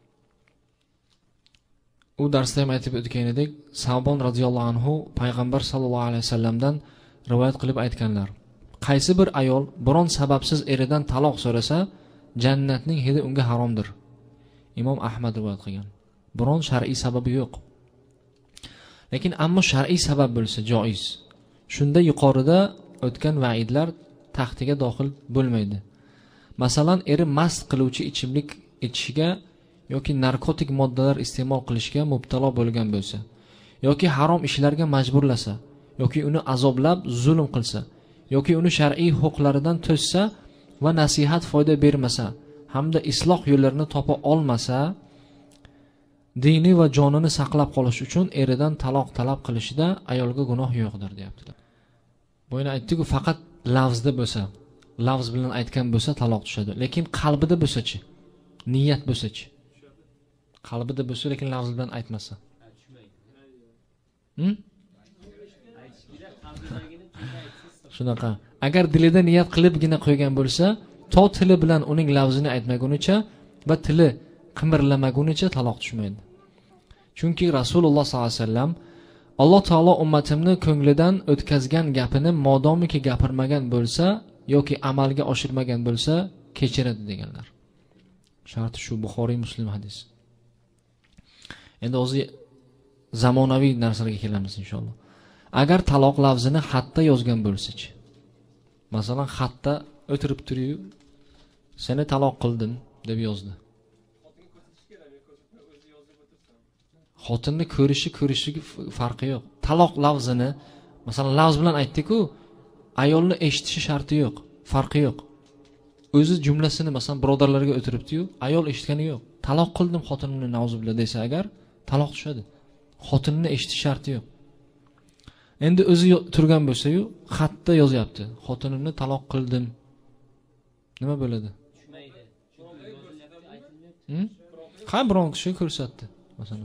U darsda ham aytib o'tgan edik, Savbon radhiyallohu anhu payg'ambar sallallohu alayhi vasallamdan rivoyat qilib aytganlar. Qaysi bir ayol biron sababsiz eridan taloq so'rasa, jannatning hidi unga haromdir. Imom Ahmad rivoyat qilgan. Biron shar'iy sababi yo'q. Lekin ammo shar'iy sabab bo'lsa joiz. Shunda yuqorida o'tgan va'idlar taxtiga daxil bo'lmaydi. Masalan, eri mast qiluvchi ichimlik ichishiga yoki narkotik moddalar iste'mol qilishga mubtalo bo'lgan bo'lsa, yoki harom ishlarga majburlasa, yoki uni azoblab zulm qilsa, yoki uni shar'iy huquqlaridan to'ssa va nasihat foyda bermasa, hamda isloh yo'llarini topa olmasa, dini va jonini saqlab qolish uchun eridan taloq talab qilishida ayolga gunoh yo'qdir deyaptilar. Bo'yna aytdik-ku, faqat lafzda bo'lsa, lafz bilan aytgan bo'lsa taloq tushadi. Lekin qalbida bo'lsa-chi, niyat bo'lsa-chi? Qalbida bo'lsa, lekin lafz bilan aytmasa. Hm? Shunaqa. Agar dilida niyat qilibgina qo'ygan bo'lsa, to tili bilan uning lafzini aytmagunicha va tili qimirlamagunicha taloq tushmaydi. Chunki Rasululloh sollallohu alayhi vasallam Alloh taolo ummatimni ko'nglidan o'tkazgan gapini modomiki gapirmagan bo'lsa yoki amalga oshirmagan bo'lsa, kechiradi deganlar. Sharti shu, Buxoriy, Muslim hadis. Endi o'zi zamonaviy narsalarga kelamiz inshaalloh. Agar taloq lafzini xatda yozgan bo'lsa-chi. Masalan, xatda o'tirib turiyu seni taloq qildim deb yozdi. Xotinni ko'rishi, ko'rishiga farqi yo'q. Taloq lafzini masalan lafz bilan aytdik-ku, ayolni eshitishi sharti yo'q, farqi yo'q. O'zi jumlasini masalan birodarlarga o'tiribdi-yu, ayol eshitgani yo'q. Taloq qildim xotinimni nauzubillah desa agar taloq tushadi. Xotinini eshitish sharti yo'q. Endi o'zi turgan bo'lsa-yu, xatda yozyapti. Xotinimni taloq qildim. Nima bo'ladi? Tushmaydi. Hm? Ha, biron kishi ko'rsatdi, masalan.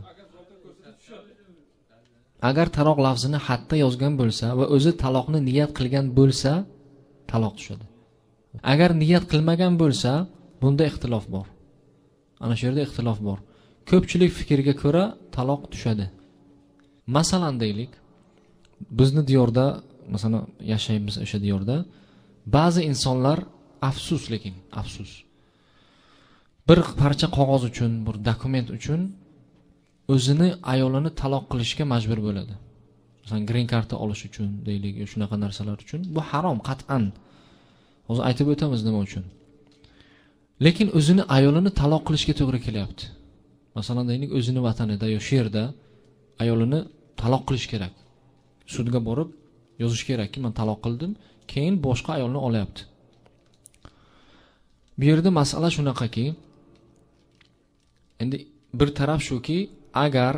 Agar taloq lafzini xatda yozgan bo'lsa va o'zi taloqni niyat qilgan bo'lsa, taloq tushadi. Agar niyat qilmagan bo'lsa, bunda ixtilof bor. Ana shu yerda ixtilof bor. Ko'pchilik fikriga ko'ra taloq tushadi. Masalan deylik, bizni diyorda, masalan, yashaymiz o'sha diyorda, ba'zi insonlar afsus lekin, afsus. Bir parcha qog'oz uchun, bir dokument uchun o'zini ayolini taloq qilishga majbur bo'ladi. Masalan, green karta olish uchun deylik, shunaqa narsalar uchun. Bu harom qat'an. Hozir aytib o'tamiz nima uchun. Lekin o'zini ayolini taloq qilishga to'g'ri kelyapti. Masalan, deylik, o'zini vatanida yo sherda ayolini taloq qilish kerak. Sudga borib yozish kerakki, men taloq qildim, keyin boshqa ayolni olyapti. Bu yerda masala shunaqaki, endi bir taraf shuki, agar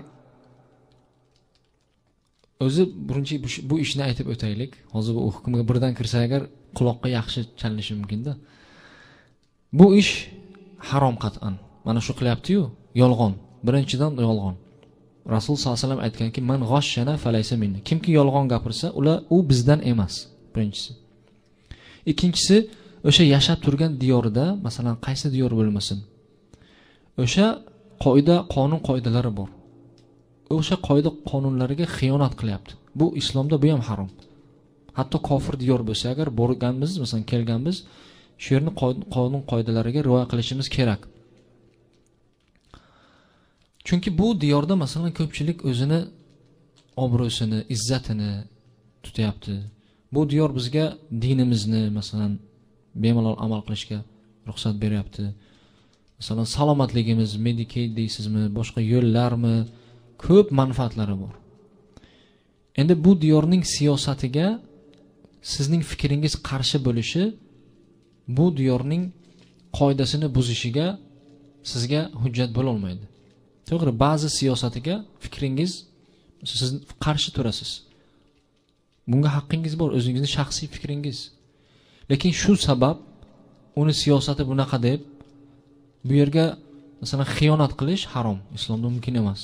o'zi birinchi bu ishni aytib o'taylik. Hozir bu hukmga birdan kirsa agar quloqqa yaxshi chalinishi mumkin-da. Bu ish harom qat'an. Mana shu qilyapti-yu, yolg'on. Birinchidan yolg'on. Rasul sollallohu alayhi vasallam aytganki, "Man g'oshshana falaysa minni." Kimki yolg'on gapirsa, ular u bizdan emas. Birinchisi. Ikkinchisi, o'sha yashab turgan diyorida, masalan, qaysi diyor bo'lmasin, o'sha qoida, qonun qoidalari bor. O'sha qoida qonunlariga xiyonat qilyapti. Bu islomda bu ham harom. Hatto kofir diyor bo'lsa agar borganmiz, masalan, kelganmiz, shu yerni qonun qoidalariga rioya qilishimiz kerak. Chunki bu diyorda masalan ko'pchilik o'zini obro'sini, izzatini tutyapti. Bu diyor bizga dinimizni masalan bemalol amal qilishga ruxsat beryapti. Masalan, salomatligimiz, Medicaid deysizmi, boshqa yo'llarmi, ko'p manfaatlari bor. Endi bu diyorning siyosatiga sizning fikringiz qarshi bo'lishi, bu diyorning qoidasini buzishiga sizga hujjat bo'la olmaydi. To'g'ri, ba'zi siyosatiga fikringiz siz qarshi turasiz. Bunga haqqingiz bor, o'zingizning shaxsiy fikringiz. Lekin shu sabab uni siyosati bunaqa deb bu yerga masalan xiyonat qilish harom, islomda mumkin emas.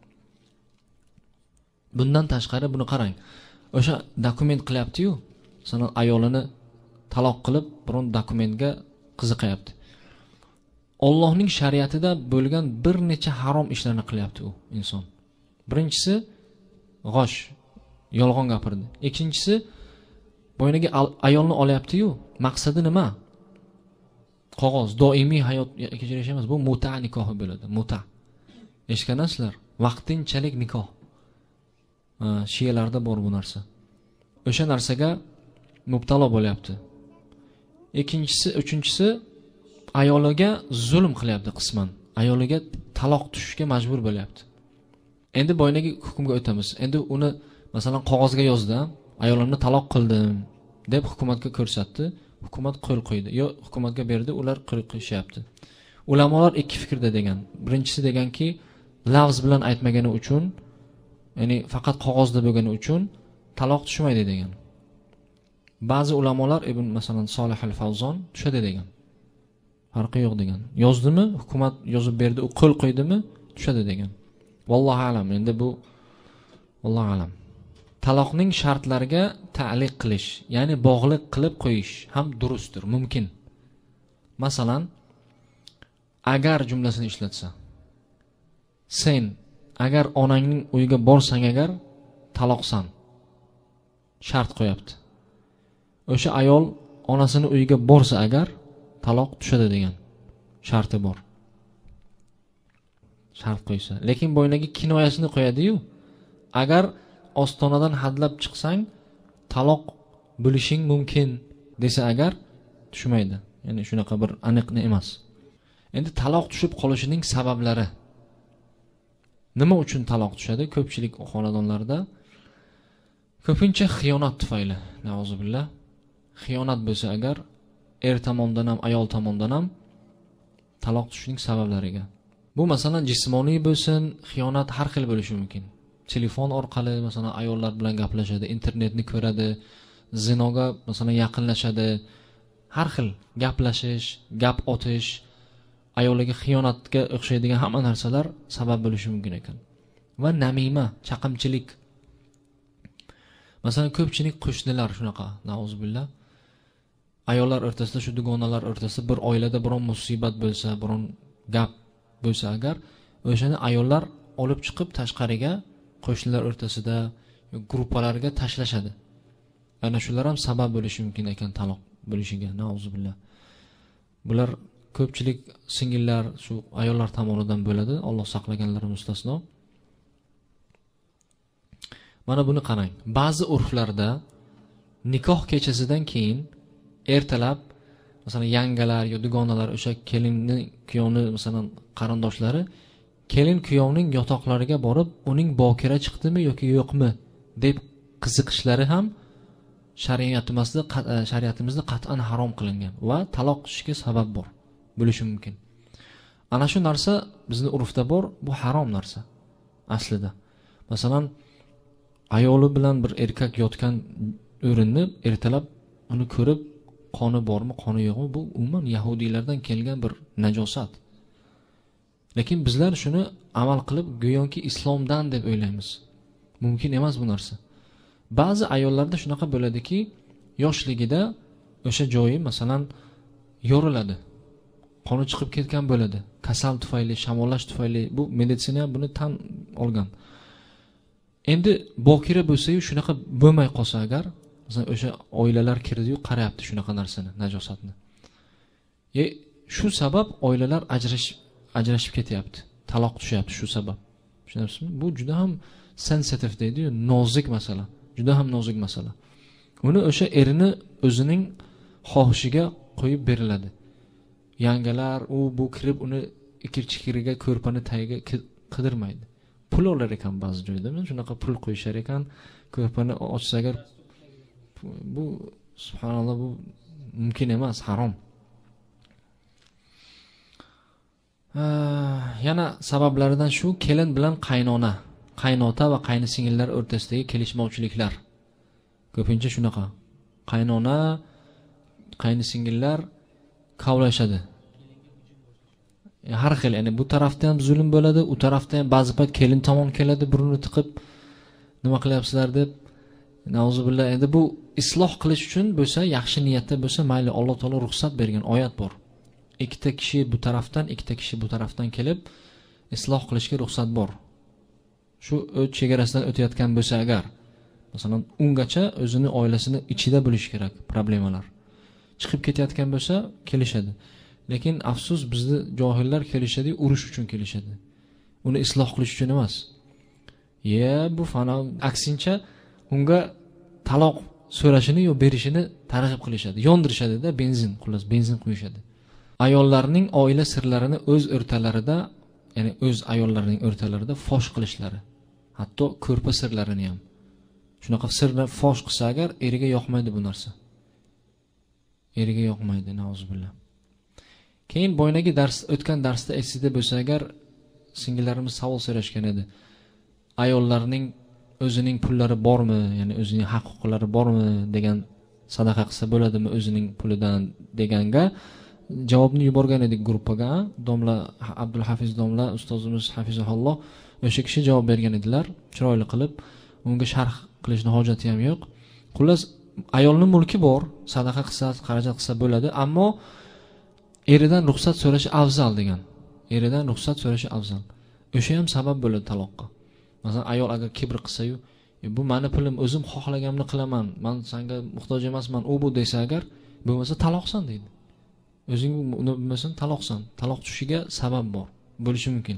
Bundan tashqari buni qarang. O'sha dokument qilyapti-yu, masalan ayolini taloq qilib, biron dokumentga qiziqayapti. Allohning shariatida bo'lgan bir necha harom ishlarni qilyapti u inson. Birinchisi g'osh, yolg'on gapirdi. Ikkinchisi boyagi ayolni olyapti-yu, maqsadi nima? Qog'oz, doimiy hayot kechirish emas, bu muta nikohi bo'ladi, muta. Eshitganasizlar? Vaqtinchalik nikoh. Shiyalarda bor bu narsa. O'sha narsaga mubtalo bo'lyapti. Ikkinchisi, uchinchisi ayoliga zulm qilyapti qisman. Ayoliga taloq tushishga majbur bo'lyapti. Endi boyagi hukmga o'tamiz. Endi uni masalan qog'ozga yozdi, ayolimni taloq qildim deb hukumatga ko'rsatdi. Hukumat qo'l qo'ydi. Yo hukumatga berdi, ular qilishyapti. Ulamolar ikki fikrda degan. Birinchisi deganki, lafz bilan aytmagani uchun, ya'ni faqat qog'ozda bo'lgani uchun taloq tushmaydi degan. Ba'zi ulamolar ibn masalan Solih al-Fawzon tushadi degan. Farqi yo'q degan. Yozdimi? Hukumat yozib berdi, u qo'l qo'ydimi? Tushadi degan. Vallohu alam. Endi bu vallohu alam. Taloqning shartlariga ta'liq qilish, ya'ni bog'liq qilib qo'yish ham durustdir, mumkin. Masalan, agar jumlasini ishlatsa. Sen agar onangning uyiga borsang agar taloqsan. Shart qo'yapti. O'sha ayol onasining uyiga borsa agar taloq tushadi degan sharti bor. Shart qo'ysa. Lekin bo'ynagi kinoyasini qo'yadi-yu. Agar ostonadan hadlab chiqsang taloq bo'lishing mumkin desa agar tushmaydi. Ya'ni shunaqa bir aniqni emas. Endi taloq tushib qolishining sabablari. Nima uchun taloq tushadi? Ko'pchilik xonadonlarda ko'pincha xiyonat tufayli, nauzubillah. Xiyonat bo'lsa agar er tomonidan ham, ayol tomonidan ham taloq tushishning sabablariga. Bu masalan jismoniy bo'lsin, xiyonat har xil bo'lishi mumkin. Telefon orqali masalan ayollar bilan gaplashadi, internetni ko'radi, zinoga masalan yaqinlashadi. Har xil gaplashish, gap otish, ayollarga xiyonatga o'xshaydigan hamma narsalar sabab bo'lishi mumkin ekan. Va namima, chaqimchilik. Masalan ko'pchilik qo'shnilar shunaqa, nauzubillah. Ayollar o'rtasida, shu dugonalar o'rtasida bir oilada biron musibat bo'lsa, biron gap bo'lsa agar, o'shani ayollar olib chiqib tashqariga qo'shnilar o'rtasida gruppalarga tashlashadi. Ana shular ham sabab bo'lishi mumkin ekan taloq bo'lishiga, nauzubillah. Bular ko'pchilik singillar shu ayollar tomonidan bo'ladi, Alloh saqlaganlari mustasno. Mana buni qarang. Ba'zi urflarda nikoh kechasidan keyin ertalab masalan yangalar yo dugonalar o'sha kelinni, kuyovni masalan qarindoshlari kelin kuyovning yotoqlariga borib, uning bokira chiqdimi yoki yo'qmi deb qiziqishlari ham shariatimizda shariatimizda qat'an harom qilingan va taloq tushishga sabab bor bo'lishi mumkin. Ana shu narsa bizning urfda bor, bu harom narsa aslida. Masalan, ayoli bilan bir erkak yotgan o'rinni ertalab uni ko'rib, qoni bormi, qoni yo'qmi, bu umuman yahudiylardan kelgan bir najosat. Lekin bizlar shuni amal qilib go'yoki islomdan deb o'ylaymiz. Mumkin emas bu narsa. Ba'zi ayollarda shunaqa bo'ladiki, yoshligida o'sha joyi masalan yoriladi. Qoni chiqib ketgan bo'ladi. Kasal tufayli, shamollash tufayli, bu meditsina buni tan olgan. Endi bokira bo'lsa-yu shunaqa bo'lmay qolsa agar, masalan o'sha oilalar kirdi-yu qarayapti shunaqa narsani, najosatni. E shu sabab oilalar ajrashib ajrashib ketyapti. Taloq tushyapti shu sabab. Tushunasizmi? Bu juda ham sensitive deydi-yu, nozik masala. Juda ham nozik masala. Uni o'sha erini o'zining xohishiga qo'yib beriladi. Yangalar u bu kirib uni ikirchikiriga, ko'rpani tagiga qidirmaydi. Pul olar ekan ba'zi joyda, shunaqa pul qo'yishar ekan, ko'rpani ochsa agar, bu subhanalloh, bu mumkin emas, harom. Yana sabablaridan shu kelin bilan qaynona, qaynota va qaynisingillar o'rtasidagi kelishmovchiliklar. Ko'pincha shunaqa. Qaynona, qaynisingillar kavlashadi. Har xil, ya'ni bu tarafda ham zulm bo'ladi, u tarafda ham ba'zi payt kelin tomon keladi, burni tiqib nima qilyapsizlar deb. Nauzubillah. Endi bu isloh qilish uchun bo'lsa, yaxshi niyatda bo'lsa, mayli, Alloh taolo ruxsat bergan oyat bor. Ikkita kishi bu tarafdan, ikkita kishi bu tarafdan kelib isloh qilishga ruxsat bor. Shu o'z chegarasidan o'tayotgan bo'lsa agar, masalan, ungacha o'zini oilasini ichida bo'lish kerak problemalar. Chiqib ketayotgan bo'lsa, kelishadi. Lekin afsus, bizda johillar kelishadi, urush uchun kelishadi. Uni isloh qilish uchun emas. Ya, bu fana aksincha unga taloq so'rashini yo berishini targ'ib qilishadi. Yondirishadi-da, benzin, xullas, benzin qo'yishadi. Ayollarning oila sirlarini o'z o'rtalarida, ya'ni o'z ayollarining o'rtalarida fosh qilishlari, hatto ko'rpa sirlarini ham. Shunaqa sirni fosh qilsa agar, eriga yoqmaydi bu narsa. Eriga yoqmaydi, nauzubillah. Keyin boynagi dars o'tgan darsda esida bo'lsa agar, singillarimiz savol so'rashgan edi. Ayollarning o'zining pullari bormi, ya'ni o'zining haq-huquqlari bormi degan, sadaqa qilsa bo'ladimi o'zining pulidan deganga javobni yuborgan edik gruppaga. Domla Abdul Hafiz domla ustozimiz hafizahulloh o'sha kishi javob bergan edilar, chiroyli qilib. Unga sharh qilishning hojati ham yo'q. Xullas, ayolning mulki bor, sadaqa qilsa, xarajat qilsa bo'ladi, ammo eridan ruxsat so'rashi afzal degan. Eridan ruxsat so'rashi afzal. O'sha ham sabab bo'ladi taloqqa. Masalan, ayol agar kibr qilsa-yu, e, bu meni pulim, o'zim xohlaganimni qilaman, men senga muhtoj emasman, u bu desa agar, bo'lmasa taloqsan deydi. O'zing uni bilmasang taloqsan. Taloq tushishiga sabab bor, bo'lishi mumkin.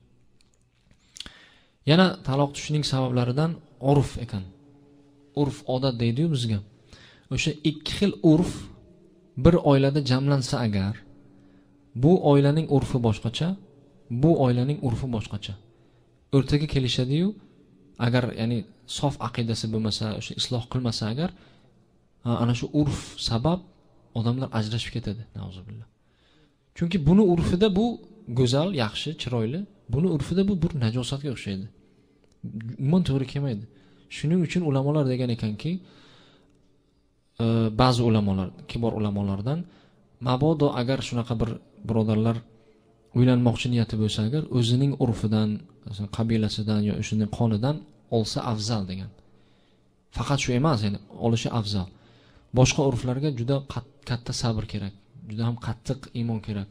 Yana taloq tushishining sabablaridan urf ekan. Urf, odat deydi-yu bizga. O'sha ikki xil urf bir oilada jamlansa agar, bu oilaning urfi boshqacha, bu oilaning urfi boshqacha. O'rtaga kelishadi-yu, agar ya'ni sof aqidasi bo'lmasa, o'sha isloh qilmasa agar, ana shu urf sabab odamlar ajrashib ketadi, nauzubillah. Chunki buni urfida bu go'zal, yaxshi, chiroyli, buni urfida bu bir najosatga o'xshaydi. Umuman to'g'ri kelmaydi. Shuning uchun ulamolar degan ekanki, e, ba'zi ulamolar, kibor ulamolardan, mabodo agar shunaqa bir birodarlar uylanmoqchi niyati bo'lsa agar, o'zining urfidan, masalan, qabilasidan yo o'shaning qonidan olsa afzal degan. Faqat shu emas, ya'ni olishi afzal. Boshqa urflarga juda katta sabr kerak, juda ham qattiq iymon kerak.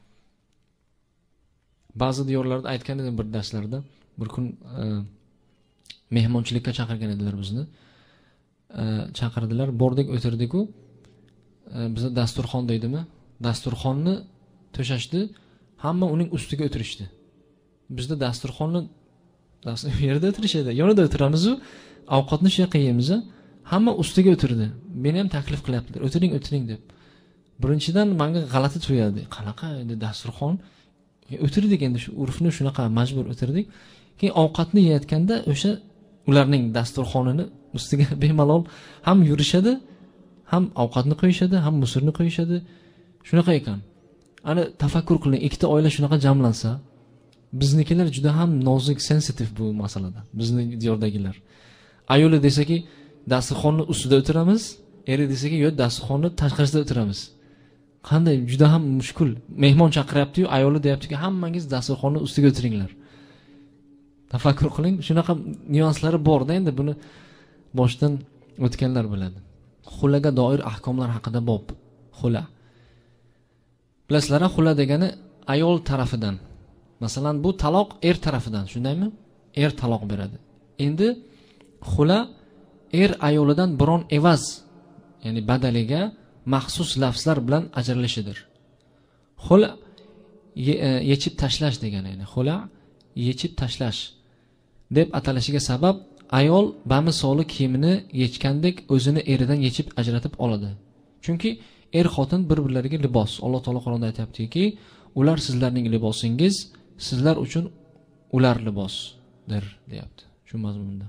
Ba'zi diyorlarda aytgan edim bir darslarda, bir kun e, mehmonchilikka chaqirgan edilar bizni. E, chaqirdilar, bordik, o'tirdik-ku. E, bizda dasturxon deydimi? Dasturxonni to'shashdi, hamma uning ustiga o'tirishdi. Bizda dasturxonni dastur yerda o'tirishadi. Yonida o'tiramiz-ku, ovqatni shu yoqqa yeymiz. Hamma ustiga o'tirdi. Meni ham taklif qilyaptilar, o'tiring, o'tiring deb. Birinchidan menga g'alati tuyuldi. Qanaqa endi dasturxon? O'tirdik, endi shu urfni shunaqa majbur o'tirdik. Keyin ovqatni yeyotganda o'sha ularning dasturxonini ustiga bemalol ham yurishadi, ham ovqatni qo'yishadi, ham musurni qo'yishadi. Shunaqa ekan. Ana tafakkur qiling, ikkita oila shunaqa jamlansa, biznikilar juda ham nozik, sensitiv bu masalada. Bizni diyordagilar. Ayoli desaki, dasturxonni ustida o'tiramiz, eri desaki, yo'q, dasturxonni tashqarisida o'tiramiz. Qanday juda ham mushkul. Mehmon chaqiryapti-yu, ayoli deyaptiki, hammangiz dasturxonni ustiga o'tiringlar. Tafakkur qiling, shunaqa nyuanslari bor-da, endi buni boshdan o'tganlar biladi. Xulaga doir ahkomlar haqida bob. Xula. Bilasizlar, xula degani ayol tarafidan. Masalan, bu taloq er tarafidan, shundaymi? Er taloq beradi. Endi xula er ayolidan biron evaz, ya'ni badaliga maxsus lafzlar bilan ajralishidir. Xula yechib tashlash degani, ya'ni xula yechib tashlash deb atalishiga sabab, ayol bamisoli kiyimini yechgandek o'zini eridan yechib ajratib oladi. Chunki er xotin bir-birlariga libos. Alloh taolo Qur'onda aytayaptiki, ular sizlarning libosingiz, sizlar uchun ular libosdir, deyapti. Shu mazmunda.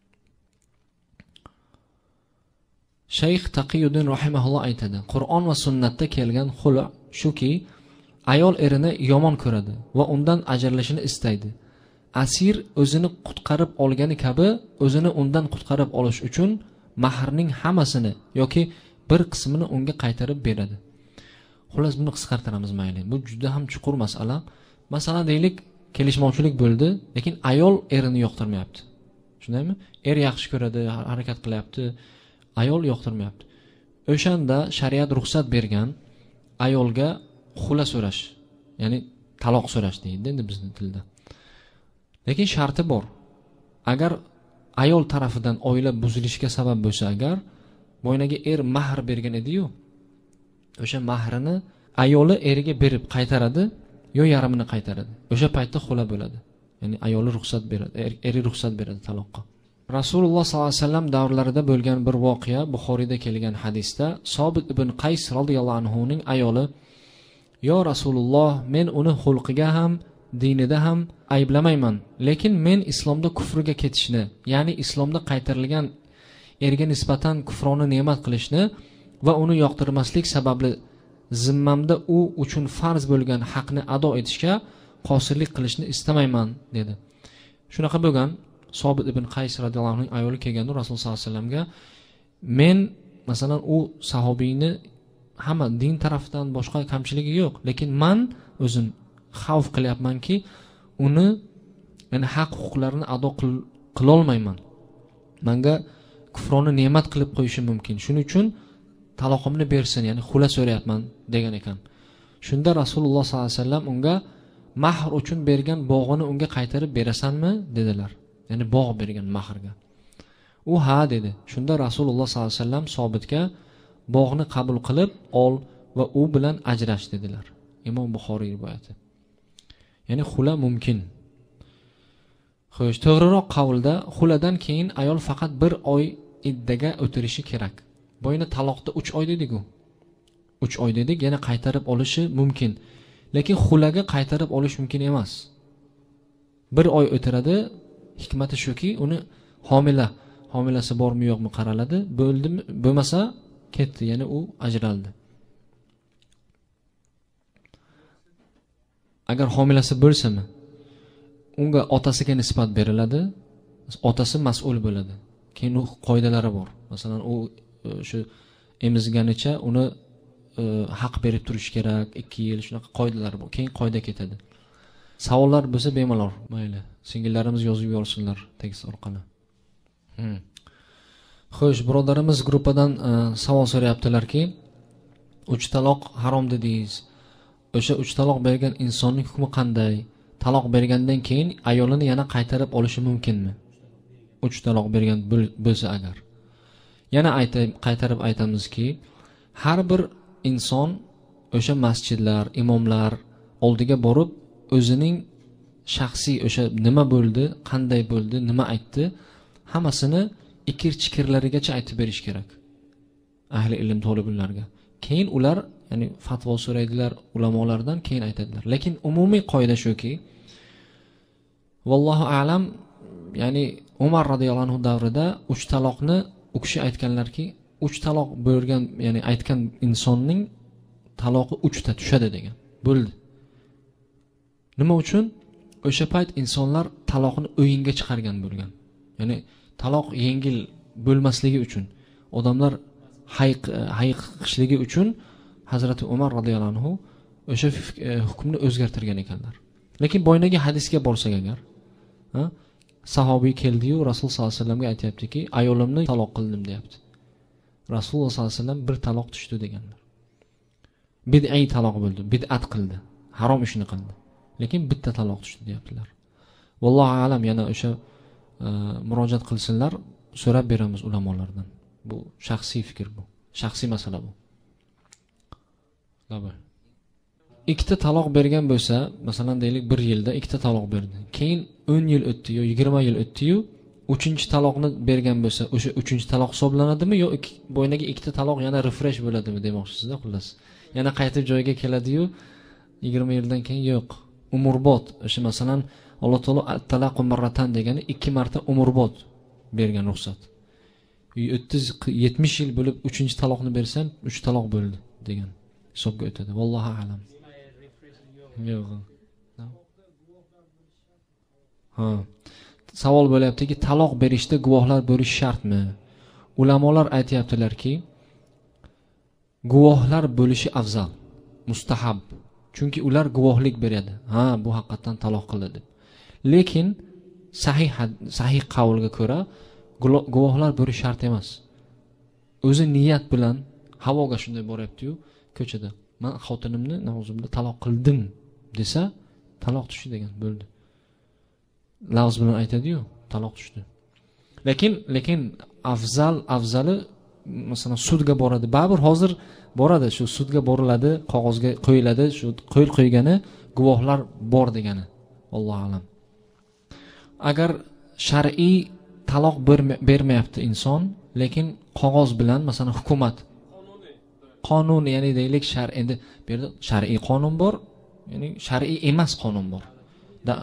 Shayx Taqiyuddin rahimahulloh aytadi, Qur'on va sunnatda kelgan xulu shuki, ayol erini yomon ko'radi va undan ajralishini istaydi. Asir o'zini qutqarib olgani kabi, o'zini undan qutqarib olish uchun mahrning hammasini yoki bir qismini unga qaytarib beradi. Xullas, buni qisqartiramiz mayli. Bu juda ham chuqur masala. Masalan, deylik, kelishmovchilik bo'ldi, lekin ayol erini yoqtirmayapti. Shundaymi? Er yaxshi ko'radi, harakat qilyapti, ayol yoqtirmayapti. O'shanda shariat ruxsat bergan ayolga xula so'rash, ya'ni taloq so'rash deydi endi bizning tilda. Lekin sharti bor. Agar ayol tarafidan oila buzilishiga sabab bo'lsa, agar boynaga er mahr bergan edi-yu, o'sha mahrini ayoli eriga berib qaytaradi, yo yarmini qaytaradi. O'sha paytda xula bo'ladi. Ya'ni ayoli ruxsat beradi, eri ruxsat beradi taloqqa. Rasululloh sollallohu alayhi vasallam davrlarida bo'lgan bir voqea Buxoriyda kelgan hadisda Sobit ibn Qays radhiyallohu anhu ning ayoli, "Yo Rasululloh, men uni xulqiga ham, dinida ham ayblamayman, lekin men islomda kufriga ketishni, ya'ni islomda qaytarilgan erga nisbatan kufroni ne'mat qilishni va uni yoqtirmaslik sababli zimmamda u uchun farz bo'lgan haqni ado etishga qosillik qilishni istamayman", dedi. Shunaqa bo'lgan. Sobit ibn Qays radhiyallohu anhu ayoli kelganda Rasululloh sollallohu alayhi vasallamga, men masalan u sahobiyni hamma din tarafdan boshqa kamchiligi yo'q, lekin men o'zim xavf qilyapmanki, uni, ya'ni haq huquqlarini ado qila olmayman. Menga kufroni ne'mat qilib qo'yishi mumkin. Shuning uchun taloqimni bersin, ya'ni xula so'rayapman degan ekan. Shunda Rasululloh sollallohu alayhi vasallam unga mahr uchun bergan bog'ini unga qaytarib berasanmi dedilar. Ya'ni bog' bergan mahrga. U ha dedi. Shunda Rasululloh sollallohu alayhi vasallam Sobitga bog'ni qabul qilib ol va u bilan ajrash dedilar. Imom Buxoriy rivoyati. Ya'ni xula mumkin. Xo'sh, to'g'riroq qavlda xuladan keyin ayol faqat bir oy iddaga o'tirishi kerak. Bo'yni taloqda uch oy dedik-ku. uch oy dedik, yana qaytarib olishi mumkin. Lekin xulaga qaytarib olish mumkin emas. Bir oy o'tiradi. Hikmati shuki, uni homila homilasi bormi yo'qmi qaraladi, bo'ldimi, bo'lmasa ketdi, ya'ni u ajraldi. Agar homilasi bo'lsa-mi, unga otasiga nisbat beriladi, otasi mas'ul bo'ladi. Keyin u qoidalari bor. Masalan, u shu emizganicha uni e, haq berib turish kerak, ikki yil shunaqa qoidalar bor. Keyin qoida ketadi. Savollar bo'lsa bemalol, mayli. Singillarimiz yozib yuborsinlar tekst orqali. Hmm. Xo'sh, birodarimiz gruppadan e, savol so'rayaptilarki, uch taloq harom dedingiz. O'sha uch taloq bergan insonning hukmi qanday? Taloq bergandan keyin ayolini yana qaytarib olishi mumkinmi? uch taloq bergan bo'lsa agar. Yana aytib qaytarib aytamizki, har bir inson o'sha masjidlar, imomlar oldiga borib o'zining shaxsiy o'sha nima bo'ldi, qanday bo'ldi, nima aytdi, hammasini ikir-chikirlarigacha aytib berish kerak. Ahli ilm toliblarga. Keyin ular, ya'ni fatvo so'raydilar ulamolardan, keyin aytadilar. Lekin umumiy qoida shuki, vallohu a'lam, ya'ni Umar radhiyallohu anhu davrida uch taloqni u kishi aytganlarki, uch taloq bergan, ya'ni aytgan insonning taloqi uchta tushadi degan. Bo'ldi. Nima uchun? O'sha payt insonlar taloqni o'yinga chiqargan bo'lgan. Ya'ni taloq yengil bo'lmasligi uchun, odamlar hayq hayqishligi uchun Hazrati Umar radhiyallohu anhu o'sha hukmni o'zgartirgan ekanlar. Lekin boyagi hadisga borsak agar, ha? Sahobiy keldi-yu Rasul sollallohu alayhi vasallamga aytayaptiki, ayolimni taloq qildim deyapti. Rasululloh sollallohu alayhi vasallam bir taloq tushdi deganlar. Bid'iy taloq bo'ldi, bid'at qildi, harom ishni qildi. Lekin bitta taloq tushdi deyaptilar. Vallohu a'lam, yana o'sha e, murojaat qilsinlar, so'rab beramiz ulamolardan. Bu shaxsiy fikr bu, shaxsiy masala bu. Davay. Ikkita taloq bergan bo'lsa, masalan deylik bir yilda ikkita taloq berdi. Keyin o'n yil o'tdi yo yigirma yil o'tdi-yu, uchinchi taloqni bergan bo'lsa, o'sha uchinchi taloq hisoblanadimi yo bo'ynaga ikkita taloq yana refresh bo'ladimi demoqchisizda, xullas. Yana qaytib joyiga keladi-yu, yigirma yildan keyin yo'q. Umurbod, o'sha masalan Alloh taolo at-talaqu marratan degani ikki marta umurbod bergan ruxsat. o'ttiz yetmish yil bo'lib uchinchi taloqni bersam, uch taloq bo'ldi degan hisobga o'tadi. Vallohu a'lam. Yo'q. Ha. Savol bo'layaptiki, taloq berishda guvohlar bo'lish shartmi? Ulamolar aytayaptilarki, guvohlar bo'lishi afzal, mustahab. Chunki ular guvohlik beradi. Ha, bu haqiqatan taloq qildi deb. Lekin sahih sahih qavlga ko'ra guvohlar bo'lish shart emas. O'zi niyat bilan havoga shunday boryapti-yu, ko'chada, men xotinimni navzimda taloq qildim desa, taloq tushdi degan bo'ldi. Lafz bilan aytadi-yu, taloq tushdi. Lekin lekin afzal afzali masalan sudga boradi. Baribir hozir boradi, shu sudga boriladi, qog'ozga qo'yiladi, shu qo'yil qo'ygani guvohlar bor degani. Alloh alam. Agar shar'iy taloq bermayapti inson, lekin qog'oz bilan, masalan hukumat qonun, ya'ni deylik shar endi bu yerda shar'iy qonun bor, ya'ni shar'iy emas qonun bor. Da,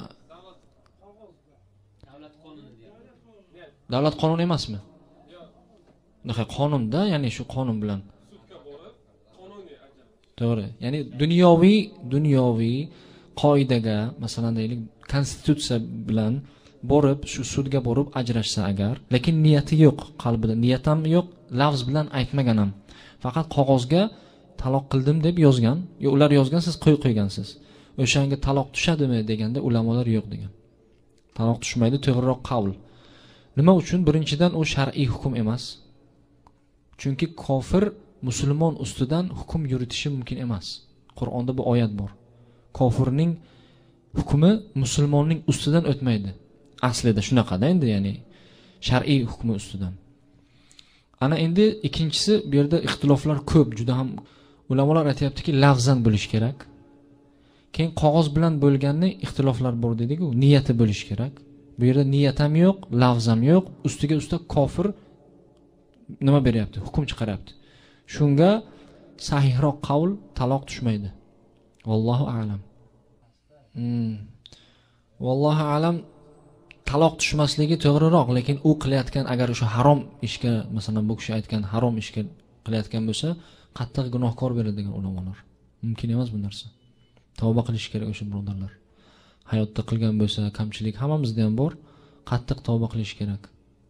davlat qonuni emasmi? Yo'q. Qonunda, ya'ni shu qonun bilan sudga borib, qonuniy ajal. To'g'ri. Ya'ni dunyoviy, dunyoviy qoidaga, masalan deylik, konstitutsiya bilan borib, shu sudga borib ajrashsa agar, lekin niyati yo'q, qalbida niyat ham yo'q, lafz bilan aytmagan ham. Faqat qog'ozga taloq qildim deb yozgan, yo ular yozgan, siz qo'y qo'ygansiz. O'shanga taloq tushadimi deganda ulamolar yo'q degan. Taloq tushmaydi, to'g'riroq qavl. Nima uchun? Birinchidan u shar'iy hukm emas. Chunki kofir musulmon ustidan hukm yuritishi mumkin emas. Qur'onda bu oyat bor. Kofirning hukmi musulmonning ustidan o'tmaydi. Aslida shunaqada endi, ya'ni shar'iy hukmi ustidan. Ana endi ikkinchisi, bu yerda ixtiloflar ko'p, juda ham ulamolar aytayaptiki, lafzan bo'lish kerak. Keyin qog'oz bilan bo'lganni ixtiloflar bor dedik-ku, niyati bo'lish kerak. Bu yerda niyat ham yo'q, lafz ham yo'q, ustiga usta kofir nima beryapti? Hukm chiqaryapti. Shunga sahihroq qavl taloq tushmaydi. Vallohu a'lam. Hmm. Vallohu a'lam. taloq tushmasligi to'g'riroq, lekin u qilayotgan agar o'sha harom ishga, masalan bu kishi aytgan harom ishga qilayotgan bo'lsa, qattiq gunohkor bo'ladi degan ulamolar. Mumkin emas bu narsa. Tavba qilish kerak o'sha birodarlar. Hayotda qilgan bo'lsa, kamchilik hammamizda ham bor, qattiq tavba qilish kerak.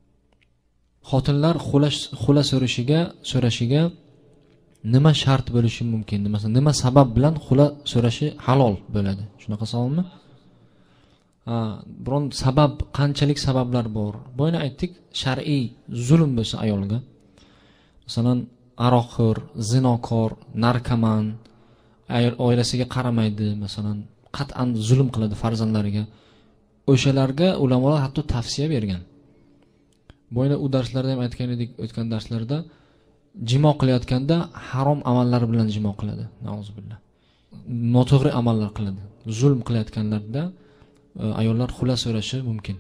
Xotinlar xula so'rashiga, so'rashiga nima shart bo'lishi mumkin? Masalan, nima sabab bilan xula so'rashi halol bo'ladi? Shunaqa savolmi? Ha, biron sabab, qanchalik sabablar bor? Boyna aytdik, shar'iy zulm bo'lsa ayolga. Masalan, aroqxo'r, zinokor, narkoman, oilasiga qaramaydi, masalan, qat'an zulm qiladi farzandlariga. O'shalarga ulamolar hatto tavsiya bergan. Boyna u darslarda ham aytgan edik, o'tgan darslarda jimo qilayotganda harom amallar bilan jimo qiladi. Nauzubillah. Noto'g'ri amallar qiladi. Zulm qilayotganlarda ayollar xula so'rashi mumkin.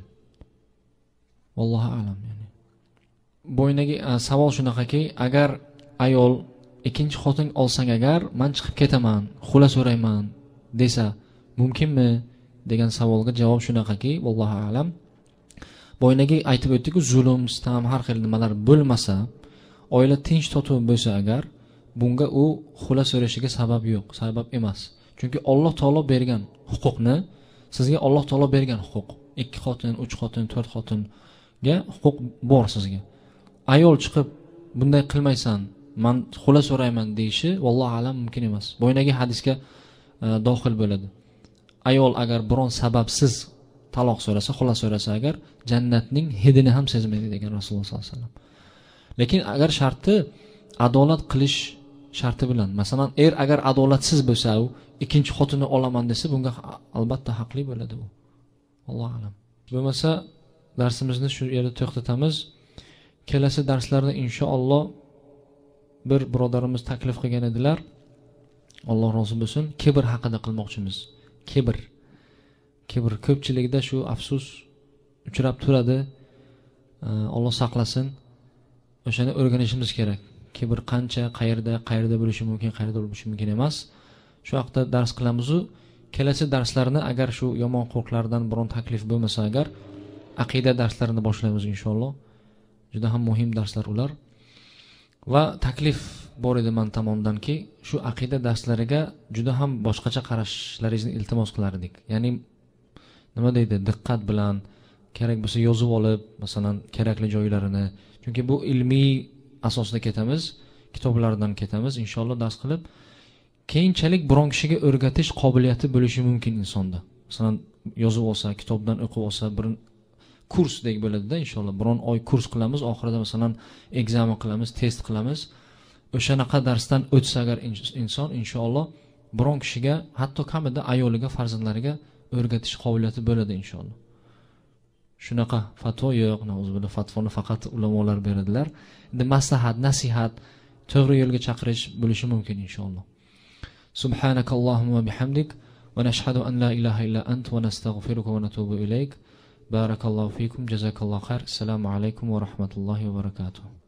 Vallohu a'lam. Yani bo'ynaga savol shunaqaki, agar ayol ikkinchi xotin olsang agar, men chiqib ketaman, xula so'rayman desa, mumkinmi degan savolga javob shunaqaki, vallohu a'lam. Bo'ynaga aytib o'tdik-ku, zulm, sitam, har xil nimalar bo'lmasa, oila tinch totuv bo'lsa agar, bunga u xula so'rashiga sabab yo'q, sabab emas. Chunki Alloh taolo bergan huquqni, sizga Alloh taolo bergan huquq. ikki xotin, uch xotin, to'rt xotinga huquq bor sizga. Ayol chiqib bunday qilmaysan, men xula so'rayman deyishi vallohu alam mumkin emas. Bo'ynaga hadisga e, dohil bo'ladi. Ayol agar biron sababsiz taloq so'rasa, xula so'rasa agar, jannatning hidini ham sezmaydi degan Rasululloh sollallohu alayhi vasallam. Lekin agar sharti adolat qilish sharti bilan, masalan, er agar adolatsiz bo'lsa, u ikkinchi xotinni olaman desa, bunga albatta haqli bo'ladi u. Alloh alam. Bo'lmasa darsimizni shu yerda to'xtatamiz. Kelasi darslarda inshaalloh bir birodarimiz taklif qilgan edilar. Alloh rozi bo'lsin. Kibr haqida qilmoqchimiz. Kibr. Kibr ko'pchilikda shu afsus uchrab turadi. Alloh saqlasin. O'shani o'rganishimiz kerak. Kibr qancha, qayerda, qayerda bo'lishi mumkin, qayerda bo'lishi mumkin emas. Shu haqda dars qilamiz-u, kelasi darslarni agar shu yomon xulqlardan biron taklif bo'lmasa agar, aqida darslarini boshlaymiz inshaalloh. Juda ham muhim darslar ular. Va taklif bor edi men tomonidanki, shu aqida darslariga juda ham boshqacha qarashlaringizni iltimos qilar edik. Ya'ni nima deydi, diqqat bilan kerak bo'lsa yozib olib, masalan, kerakli joylarini. Chunki bu ilmiy asosda ketamiz, kitoblardan ketamiz, inshaalloh dars qilib, keyinchalik biron kishiga o'rgatish qobiliyati bo'lishi mumkin insonda. Masalan, yozib olsa, kitobdan o'qib olsa, bir kursdek bo'ladi-da, inshaalloh. Biron oy kurs qilamiz, oxirida masalan, ekzamen qilamiz, test qilamiz. O'shanaqa darsdan o'tsa agar inson, inshaalloh, biron kishiga, hatto kamida ayoliga, farzandlariga o'rgatish qobiliyati bo'ladi inshaalloh. Shunaqa fatvo yo'q, nauzubillah, fatvoni faqat ulamolar beradilar. Endi maslahat, nasihat, to'g'ri yo'lga chaqirish bo'lishi mumkin inshaalloh. Subhanakallahumma va bihamdik va nashhadu an la ilaha illa ant va nastaghfiruka va natubu ilayk. Barakallahu fikum, jazakallahu khair. Assalomu alaykum va rahmatullohi va barakatuh.